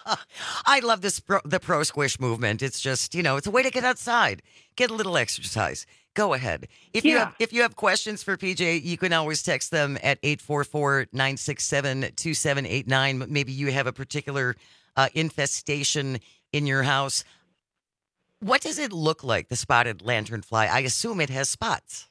I love this pro, the pro squish movement. It's just, you know, it's a way to get outside, get a little exercise. Go ahead. If you Yeah. have if you have questions for P J, you can always text them at eight four four, nine six seven, two seven eight nine. Maybe you have a particular uh, infestation in your house. What does it look like, the spotted lanternfly? I assume it has spots.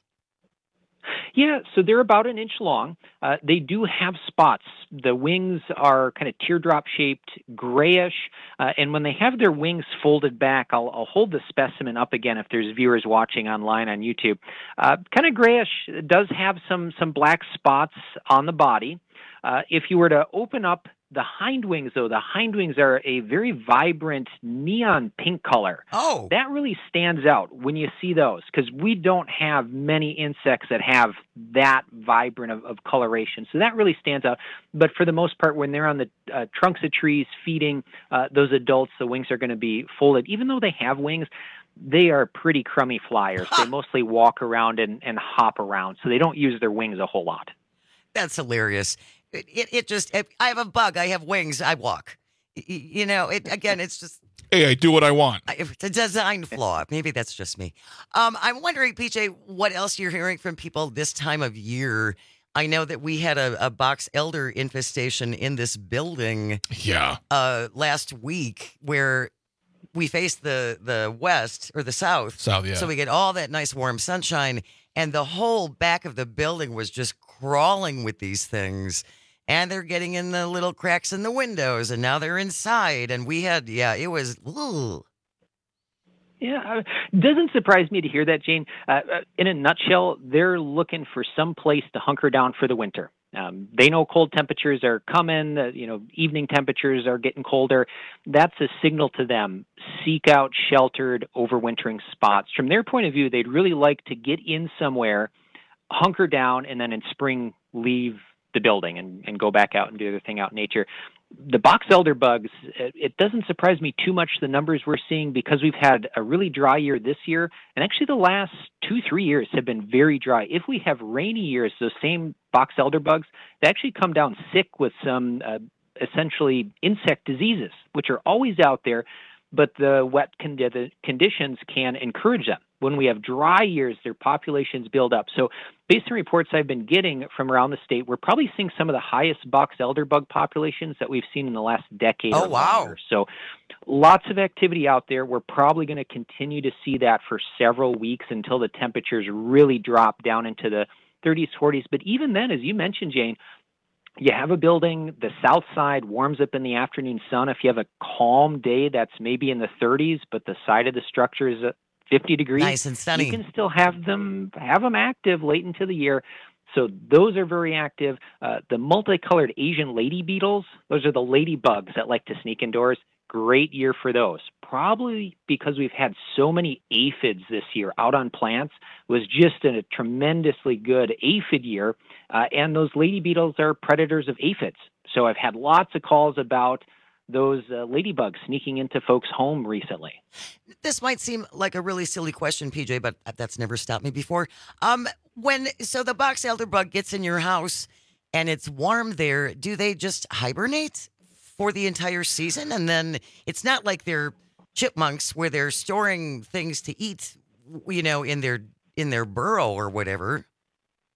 Yeah, so they're about an inch long. Uh, they do have spots. The wings are kind of teardrop shaped, grayish, uh, and when they have their wings folded back, I'll, I'll hold the specimen up again if there's viewers watching online on YouTube. Uh, kind of grayish. It does have some some black spots on the body. Uh, if you were to open up the hind wings, though, the hind wings are a very vibrant neon pink color. Oh. That really stands out when you see those, because we don't have many insects that have that vibrant of, of coloration. So that really stands out. But for the most part, when they're on the uh, trunks of trees feeding uh, those adults, the wings are going to be folded. Even though they have wings, they are pretty crummy flyers. They mostly walk around and, and hop around, so they don't use their wings a whole lot. That's hilarious. It, it, it just, it, I have a bug. I have wings. I walk. Y- You know, it again, it's just. Hey, I do what I want. It's a design flaw. Maybe that's just me. Um, I'm wondering, P J, what else you're hearing from people this time of year. I know that we had a, a box elder infestation in this building. Yeah. Uh, last week, where we faced the the west or the south. South, yeah. So we get all that nice warm sunshine, and the whole back of the building was just crawling with these things. And they're getting in the little cracks in the windows, and now they're inside. And we had, yeah, it was, ugh. Yeah, it doesn't surprise me to hear that, Jane. Uh, in a nutshell, they're looking for some place to hunker down for the winter. Um, they know cold temperatures are coming. Uh, you know, evening temperatures are getting colder. That's a signal to them. Seek out sheltered, overwintering spots. From their point of view, they'd really like to get in somewhere, hunker down, and then in spring leave the building and, and go back out and do their thing out in nature. The box elder bugs, it, it doesn't surprise me too much, the numbers we're seeing, because we've had a really dry year this year, and actually the last two, three years have been very dry. If we have rainy years, those same box elder bugs, they actually come down sick with some uh, essentially insect diseases, which are always out there, but the wet condi- conditions can encourage them. When we have dry years, their populations build up. So based on reports I've been getting from around the state, we're probably seeing some of the highest box elder bug populations that we've seen in the last decade Oh, or wow. longer. So lots of activity out there. We're probably going to continue to see that for several weeks until the temperatures really drop down into the thirties, forties. But even then, as you mentioned, Jane, you have a building, the south side warms up in the afternoon sun. If you have a calm day that's maybe in the thirties, but the side of the structure is uh, fifty degrees, Nice and sunny. you can still have them have them active late into the year. So those are very active. Uh, the multicolored Asian lady beetles, those are the ladybugs that like to sneak indoors. Great year for those. Probably because we've had so many aphids this year out on plants. It was just a tremendously good aphid year. Uh, and those lady beetles are predators of aphids. So I've had lots of calls about those uh, ladybugs sneaking into folks' home recently. This might seem like a really silly question, P J, but that's never stopped me before. Um, when so the box elder bug gets in your house and it's warm there, do they just hibernate for the entire season? And then it's not like they're chipmunks where they're storing things to eat, you know, in their in their burrow or whatever.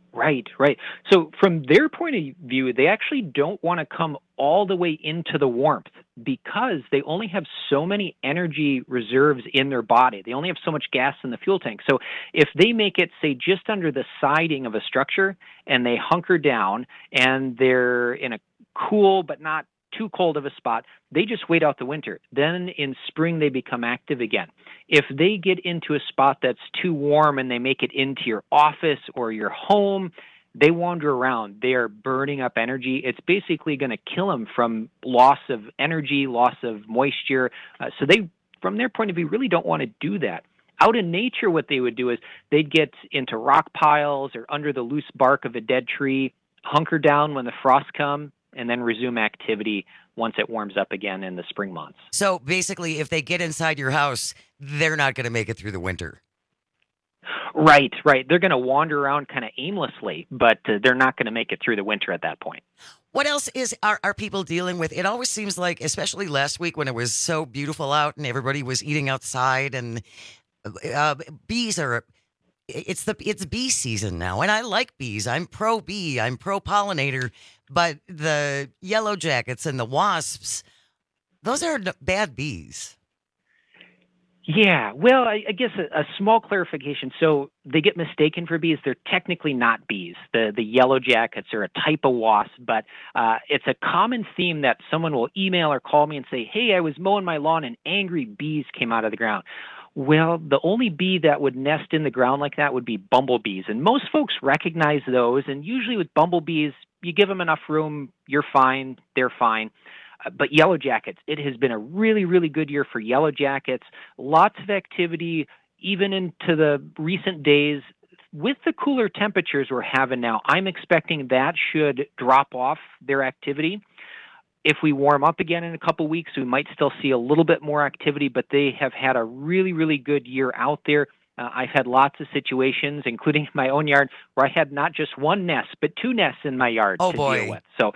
Right, right. So from their point of view, they actually don't want to come all the way into the warmth because they only have so many energy reserves in their body. They only have so much gas in the fuel tank. So if they make it, say, just under the siding of a structure and they hunker down and they're in a cool but not too cold of a spot, they just wait out the winter. Then in spring, they become active again. If they get into a spot that's too warm and they make it into your office or your home, they wander around. They are burning up energy. It's basically going to kill them from loss of energy, loss of moisture. Uh, so they, from their point of view, really don't want to do that. Out in nature, what they would do is they'd get into rock piles or under the loose bark of a dead tree, hunker down when the frosts come, and then resume activity once it warms up again in the spring months. So basically, if they get inside your house, they're not going to make it through the winter. Right, right. They're going to wander around kind of aimlessly, but uh, they're not going to make it through the winter at that point. What else is are, are people dealing with? It always seems like, especially last week when it was so beautiful out and everybody was eating outside, and uh, bees are... It's the it's bee season now, and I like bees. I'm pro bee. I'm pro pollinator. But the yellow jackets and the wasps, those are bad bees. Yeah, well, I, I guess a, a small clarification. So they get mistaken for bees. They're technically not bees. The the yellow jackets are a type of wasp, but uh, it's a common theme that someone will email or call me and say, "Hey, I was mowing my lawn and angry bees came out of the ground." Well, the only bee that would nest in the ground like that would be bumblebees. And most folks recognize those. And usually with bumblebees, you give them enough room, you're fine, they're fine. Uh, but yellow jackets, it has been a really, really good year for yellow jackets. Lots of activity, even into the recent days. With the cooler temperatures we're having now, I'm expecting that should drop off their activity. If we warm up again in a couple weeks, we might still see a little bit more activity, but they have had a really, really good year out there. Uh, I've had lots of situations, including my own yard, where I had not just one nest, but two nests in my yard oh, to boy. deal with. So,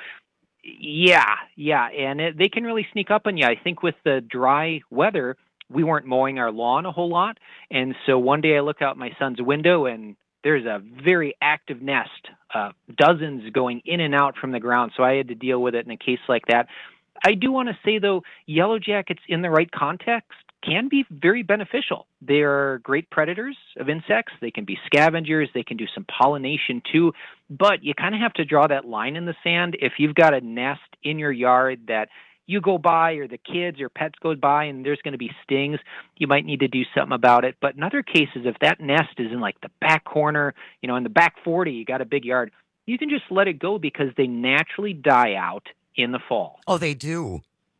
yeah, yeah, and it, they can really sneak up on you. I think with the dry weather, we weren't mowing our lawn a whole lot, and so one day I look out my son's window, and there's a very active nest, uh, dozens going in and out from the ground. So I had to deal with it in a case like that. I do want to say, though, yellow jackets in the right context can be very beneficial. They are great predators of insects. They can be scavengers. They can do some pollination, too. But you kind of have to draw that line in the sand. If you've got a nest in your yard that you go by or the kids or pets go by and there's going to be stings, you might need to do something about it. But in other cases, if that nest is in like the back corner, you know, in the back forty, you got a big yard, you can just let it go because they naturally die out in the fall. Oh, they do?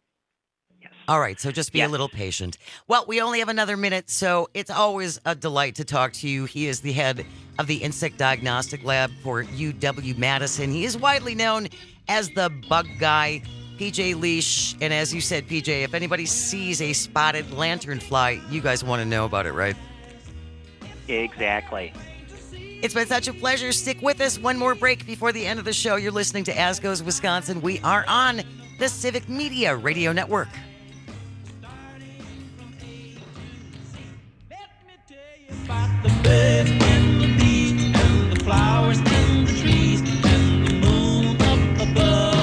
Yes. All right, so just be yes. a little patient. Well, we only have another minute, so it's always a delight to talk to you. He is the head of the Insect Diagnostic Lab for U W-Madison. He is widely known as the bug guy. P J Leash, and as you said, P J, if anybody sees a spotted lanternfly, you guys want to know about it, right? Exactly. It's been such a pleasure. Stick with us. One more break before the end of the show. You're listening to As Goes Wisconsin. We are on the Civic Media Radio Network. About the birds and the bees and the flowers and the trees and the moon up above.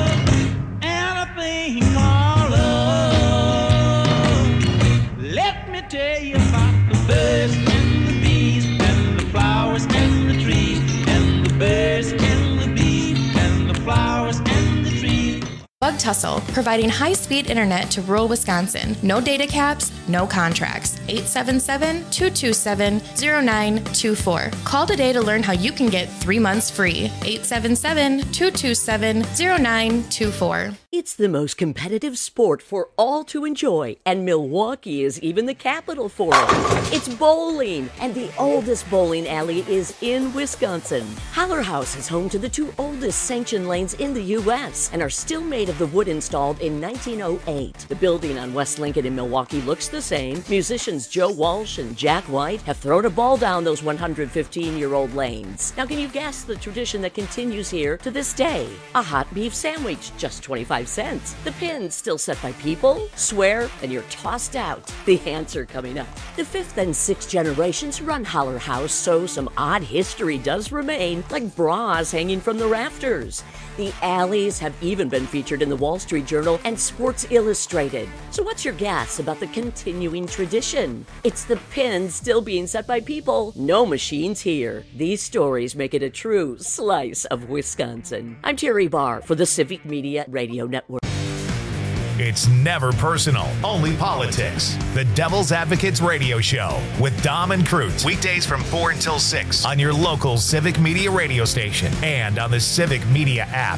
Let me tell you about the birds and the bees and the flowers and the trees and the birds and the bees and the flowers and the trees. Bug Tussle, providing high-speed internet to rural Wisconsin. No data caps, no contracts. eight seven seven, two two seven, zero nine two four. Call today to learn how you can get three months free. eight seven seven, two two seven, zero nine two four. It's the most competitive sport for all to enjoy, and Milwaukee is even the capital for it. It's bowling, and the oldest bowling alley is in Wisconsin. Holler House is home to the two oldest sanctioned lanes in the U S and are still made of the wood installed in nineteen oh eight. The building on West Lincoln in Milwaukee looks the same. Musicians Joe Walsh and Jack White have thrown a ball down those one hundred fifteen-year-old lanes. Now, can you guess the tradition that continues here to this day? A hot beef sandwich, just twenty-five cents. The pins still set by people, swear, and you're tossed out. The answer coming up. The fifth and sixth generations run Holler House, so some odd history does remain, like bras hanging from the rafters. The alleys have even been featured in the Wall Street Journal and Sports Illustrated. So what's your guess about the continuing tradition? It's the pins still being set by people, no machines here. These stories make it a true slice of Wisconsin. I'm Terry Barr for the Civic Media Radio Network. It's never personal, only politics. The Devil's Advocates Radio Show with Dom and Cruz. Weekdays from four until six on your local Civic Media radio station and on the Civic Media app.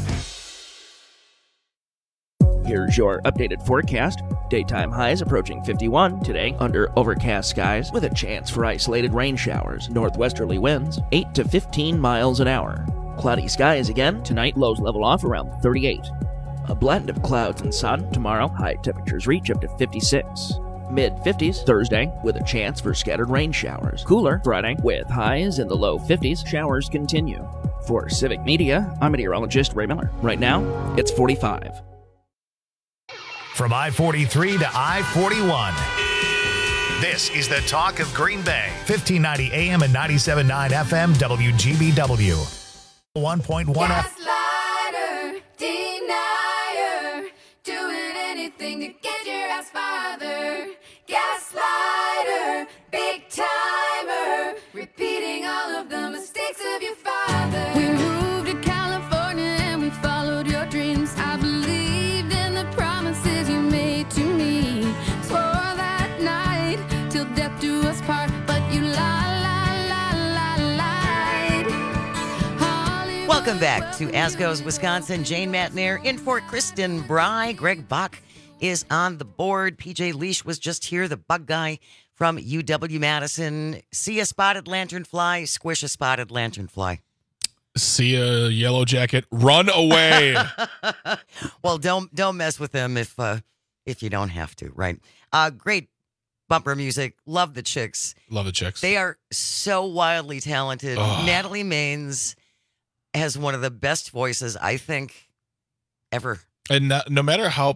Here's your updated forecast. Daytime highs approaching fifty-one today under overcast skies with a chance for isolated rain showers. Northwesterly winds eight to fifteen miles an hour. Cloudy skies again. Tonight, lows level off around thirty-eight. A blend of clouds and sun. Tomorrow, high temperatures reach up to fifty-six. Mid fifties Thursday with a chance for scattered rain showers. Cooler Friday with highs in the low fifties. Showers continue. For Civic Media, I'm meteorologist Ray Miller. Right now, it's forty-five. From I forty-three to I forty-one. This is the talk of Green Bay. fifteen ninety A M and ninety-seven point nine F M W G B W. one point one F M. Gaslighter, denier, doing anything to get your ass farther. Gaslighter, big timer, repeating all of the mistakes of your father. We moved to California and we followed your dreams. I believed in the promises you made to me. Swore that night till death do us part, but you lied, lied, lied, lied, lied. Welcome back to As Goes Wisconsin. Jane Matnair in for Kristen Bry. Greg Bach is on the board. P J Leash was just here, the bug guy from U W-Madison. See a spotted lanternfly, squish a spotted lanternfly. See a yellow jacket, run away. Well, don't don't mess with them if uh, if you don't have to, right? Uh, great bumper music. Love the Chicks. Love the Chicks. They are so wildly talented. Oh. Natalie Maines has one of the best voices, I think, ever. And no, no matter how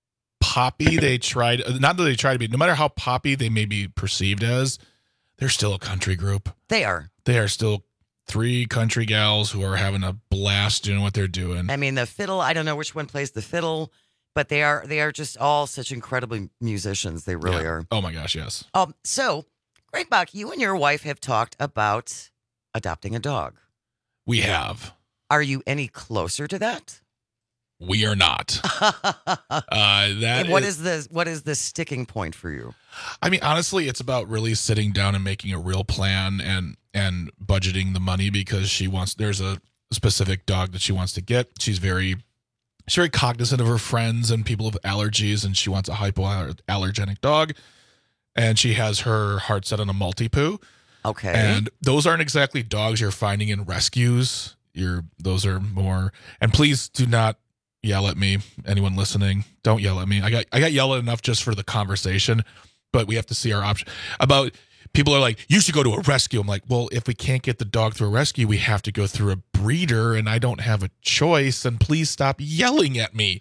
poppy they tried, not that they try to be, no matter how poppy they may be perceived as, they're still a country group. They are. They are still three country gals who are having a blast doing what they're doing. I mean, the fiddle, I don't know which one plays the fiddle, but they are they are just all such incredible musicians. They really Yeah. are. Oh my gosh, yes. Um, so, Greg Bach, you and your wife have talked about adopting a dog. We have. Are you any closer to that? We are not. uh, that And what is, is the what is the sticking point for you? I mean, honestly, it's about really sitting down and making a real plan and and budgeting the money because she wants. There's a specific dog that she wants to get. She's very she's very cognizant of her friends and people with allergies, and she wants a hypoallergenic dog. And she has her heart set on a Maltipoo. Okay. And those aren't exactly dogs you're finding in rescues. You're those are more. And please do not yell at me. Anyone listening, don't yell at me. I got I got yelled at enough just for the conversation, but we have to see our option. About people are like, you should go to a rescue. I'm like, well, if we can't get the dog through a rescue, we have to go through a breeder, and I don't have a choice. And please stop yelling at me.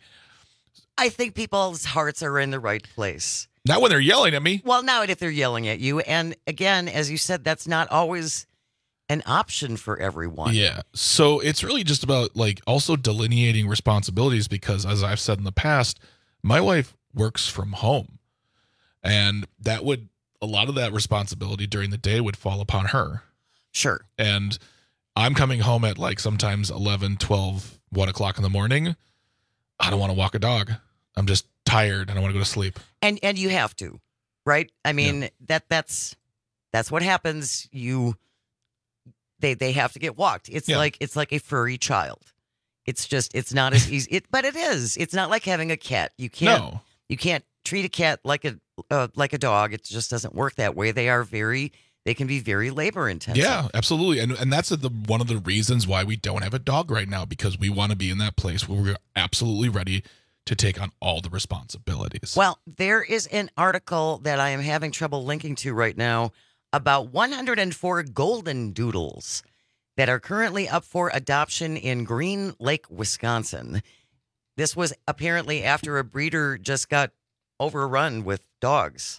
I think people's hearts are in the right place. Not when they're yelling at me. Well, not if they're yelling at you. And again, as you said, that's not always an option for everyone. Yeah. So it's really just about like also delineating responsibilities because as I've said in the past, my wife works from home and that would, a lot of that responsibility during the day would fall upon her. Sure. And I'm coming home at like sometimes eleven, twelve, one o'clock in the morning. I don't want to walk a dog. I'm just tired and I want to go to sleep. And and you have to, right? I mean, yeah. that that's that's what happens. You they they have to get walked. It's yeah. like it's like a furry child. It's just it's not as easy. It but it is. It's not like having a cat. You can't no. you can't treat a cat like a uh, like a dog. It just doesn't work that way. They are very they can be very labor intensive. Yeah, absolutely. And and that's the one of the reasons why we don't have a dog right now, because we want to be in that place where we're absolutely ready to take on all the responsibilities. Well, there is an article that I am having trouble linking to right now about one hundred four golden doodles that are currently up for adoption in Green Lake, Wisconsin. This was apparently after a breeder just got overrun with dogs.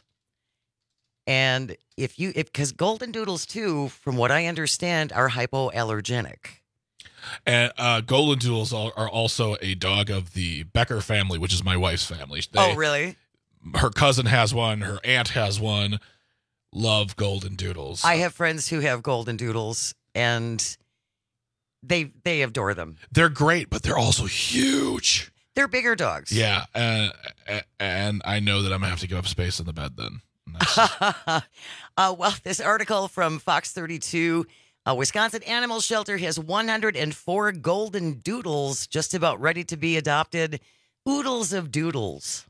And if you, if because golden doodles too, from what I understand, are hypoallergenic. And uh, golden doodles are, are also a dog of the Becker family, which is my wife's family. They, oh, really? Her cousin has one. Her aunt has one. Love golden doodles. I have friends who have golden doodles, and they they adore them. They're great, but they're also huge. They're bigger dogs. Yeah, uh, and I know that I'm gonna have to give up space in the bed then. uh, well, this article from Fox thirty-two, a Wisconsin animal shelter has one hundred four golden doodles just about ready to be adopted. Oodles of doodles.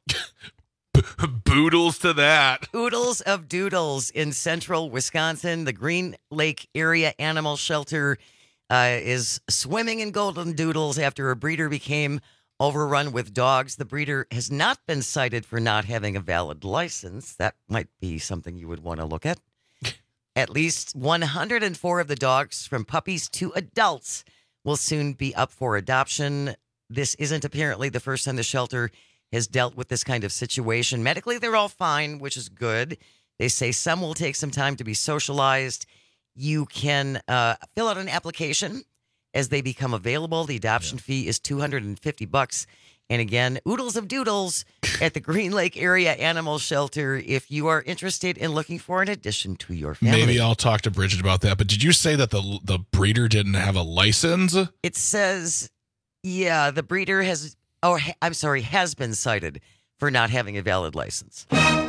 Boodles to that. Oodles of doodles in central Wisconsin. The Green Lake Area Animal Shelter uh, is swimming in golden doodles after a breeder became overrun with dogs. The breeder has not been cited for not having a valid license. That might be something you would want to look at. At least one hundred four of the dogs, from puppies to adults, will soon be up for adoption. This isn't apparently the first time the shelter has dealt with this kind of situation. Medically, they're all fine, which is good. They say some will take some time to be socialized. You can uh, fill out an application as they become available. The adoption yeah. fee is two hundred fifty bucks. And again, oodles of doodles at the Green Lake Area Animal Shelter if you are interested in looking for an addition to your family. Maybe I'll talk to Bridget about that. But did you say that the the breeder didn't have a license? It says, yeah, the breeder has, oh, I'm sorry, has been cited for not having a valid license.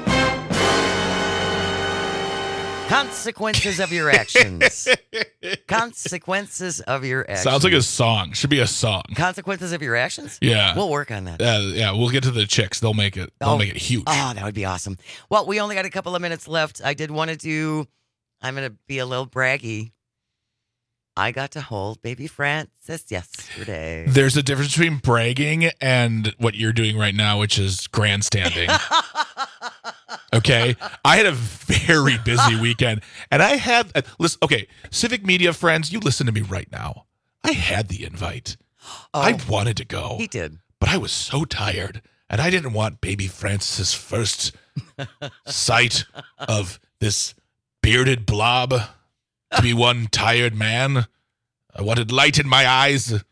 Consequences of your actions. Consequences of your actions. Sounds like a song. Should be a song. Consequences of your actions? Yeah. We'll work on that. Uh, yeah, we'll get to the chicks. They'll make it. They'll oh. make it huge. Oh, that would be awesome. Well, we only got a couple of minutes left. I did want to do, I'm going to be a little braggy. I got to hold baby Francis yesterday. There's a difference between bragging and what you're doing right now, which is grandstanding. Okay, I had a very busy weekend, and I had uh, listen. Okay, Civic Media friends, you listen to me right now. I had the invite. Oh, I wanted to go. He did, but I was so tired, and I didn't want baby Francis' first sight of this bearded blob to be one tired man. I wanted light in my eyes to,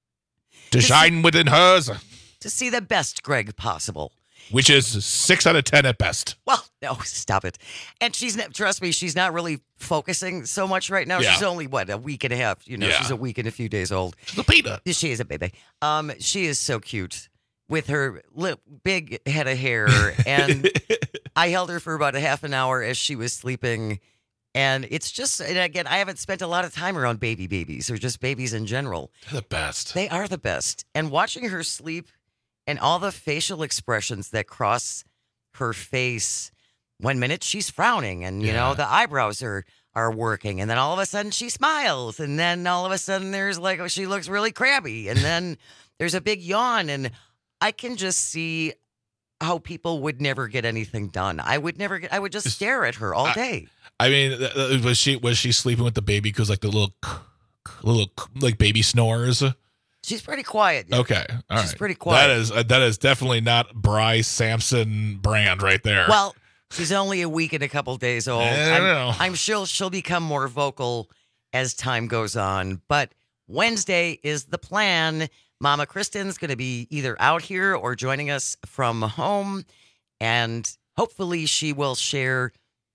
to shine see, within hers. To see the best Greg possible. Which is six out of ten at best. Well, no, stop it. And she's not, trust me, she's not really focusing so much right now. Yeah. She's only, what, a week and a half. You know, yeah. she's a week and a few days old. She's a peanut. She is a baby. Um, she is so cute with her li- big head of hair. And I held her for about a half an hour as she was sleeping. And it's just, and again, I haven't spent a lot of time around baby babies or just babies in general. They're the best. They are the best. And watching her sleep and all the facial expressions that cross her face. One minute she's frowning and, you yeah. know, the eyebrows are, are working. And then all of a sudden she smiles. And then all of a sudden there's like, oh, she looks really crabby. And then there's a big yawn. And I can just see how people would never get anything done. I would never get, I would just stare at her all day. I, I mean, was she, was she sleeping with the baby? Cause like the little, little like baby snores. She's pretty quiet. Yeah. Okay, all She's right. pretty quiet. That is uh, that is definitely not Bryce Sampson brand right there. Well, she's only a week and a couple days old. I don't I'm, know. I'm sure she'll become more vocal as time goes on. But Wednesday is the plan. Mama Kristen's going to be either out here or joining us from home, and hopefully she will share.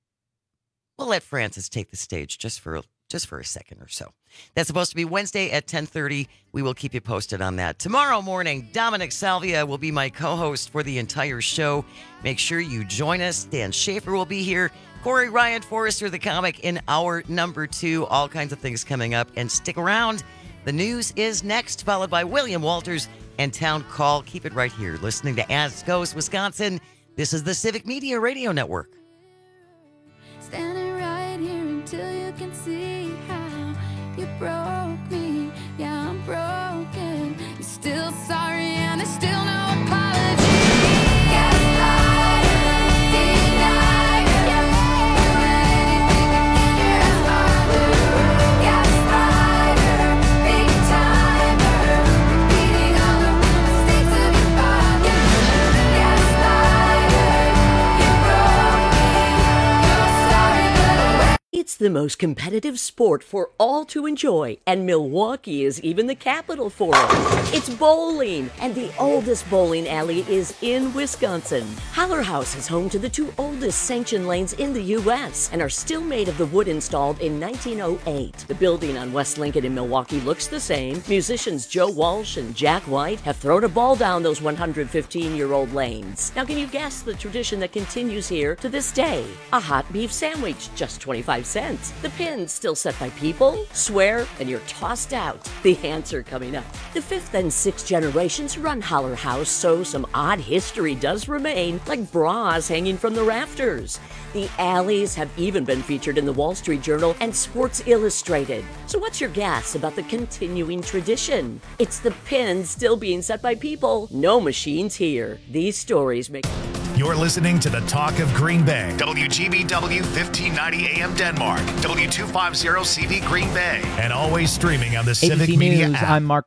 We'll let Francis take the stage just for just for a second or so. That's supposed to be Wednesday at ten thirty. We will keep you posted on that. Tomorrow morning, Dominic Salvia will be my co-host for the entire show. Make sure you join us. Dan Schaefer will be here. Corey Ryan Forrester, the comic, in hour number two. All kinds of things coming up. And stick around. The news is next, followed by William Walters and Town Call. Keep it right here. Listening to As Goes Wisconsin. This is the Civic Media Radio Network. Standing right here in the most competitive sport for all to enjoy, and Milwaukee is even the capital for it. It's bowling, and the oldest bowling alley is in Wisconsin. Holler House is home to the two oldest sanctioned lanes in the U S and are still made of the wood installed in nineteen oh eight. The building on West Lincoln in Milwaukee looks the same. Musicians Joe Walsh and Jack White have thrown a ball down those one hundred fifteen-year-old lanes. Now, can you guess the tradition that continues here to this day? A hot beef sandwich, just twenty-five cents. The pins still set by people, swear, and you're tossed out. The answer coming up. The fifth and sixth generations run Holler House, so some odd history does remain, like bras hanging from the rafters. The alleys have even been featured in the Wall Street Journal and Sports Illustrated. So what's your guess about the continuing tradition? It's the pins still being set by people, no machines here. These stories make... You're listening to the Talk of Green Bay. W G B W fifteen ninety A M Denmark. W two fifty C V Green Bay. And always streaming on the A B C Civic Media News, app. I'm Mark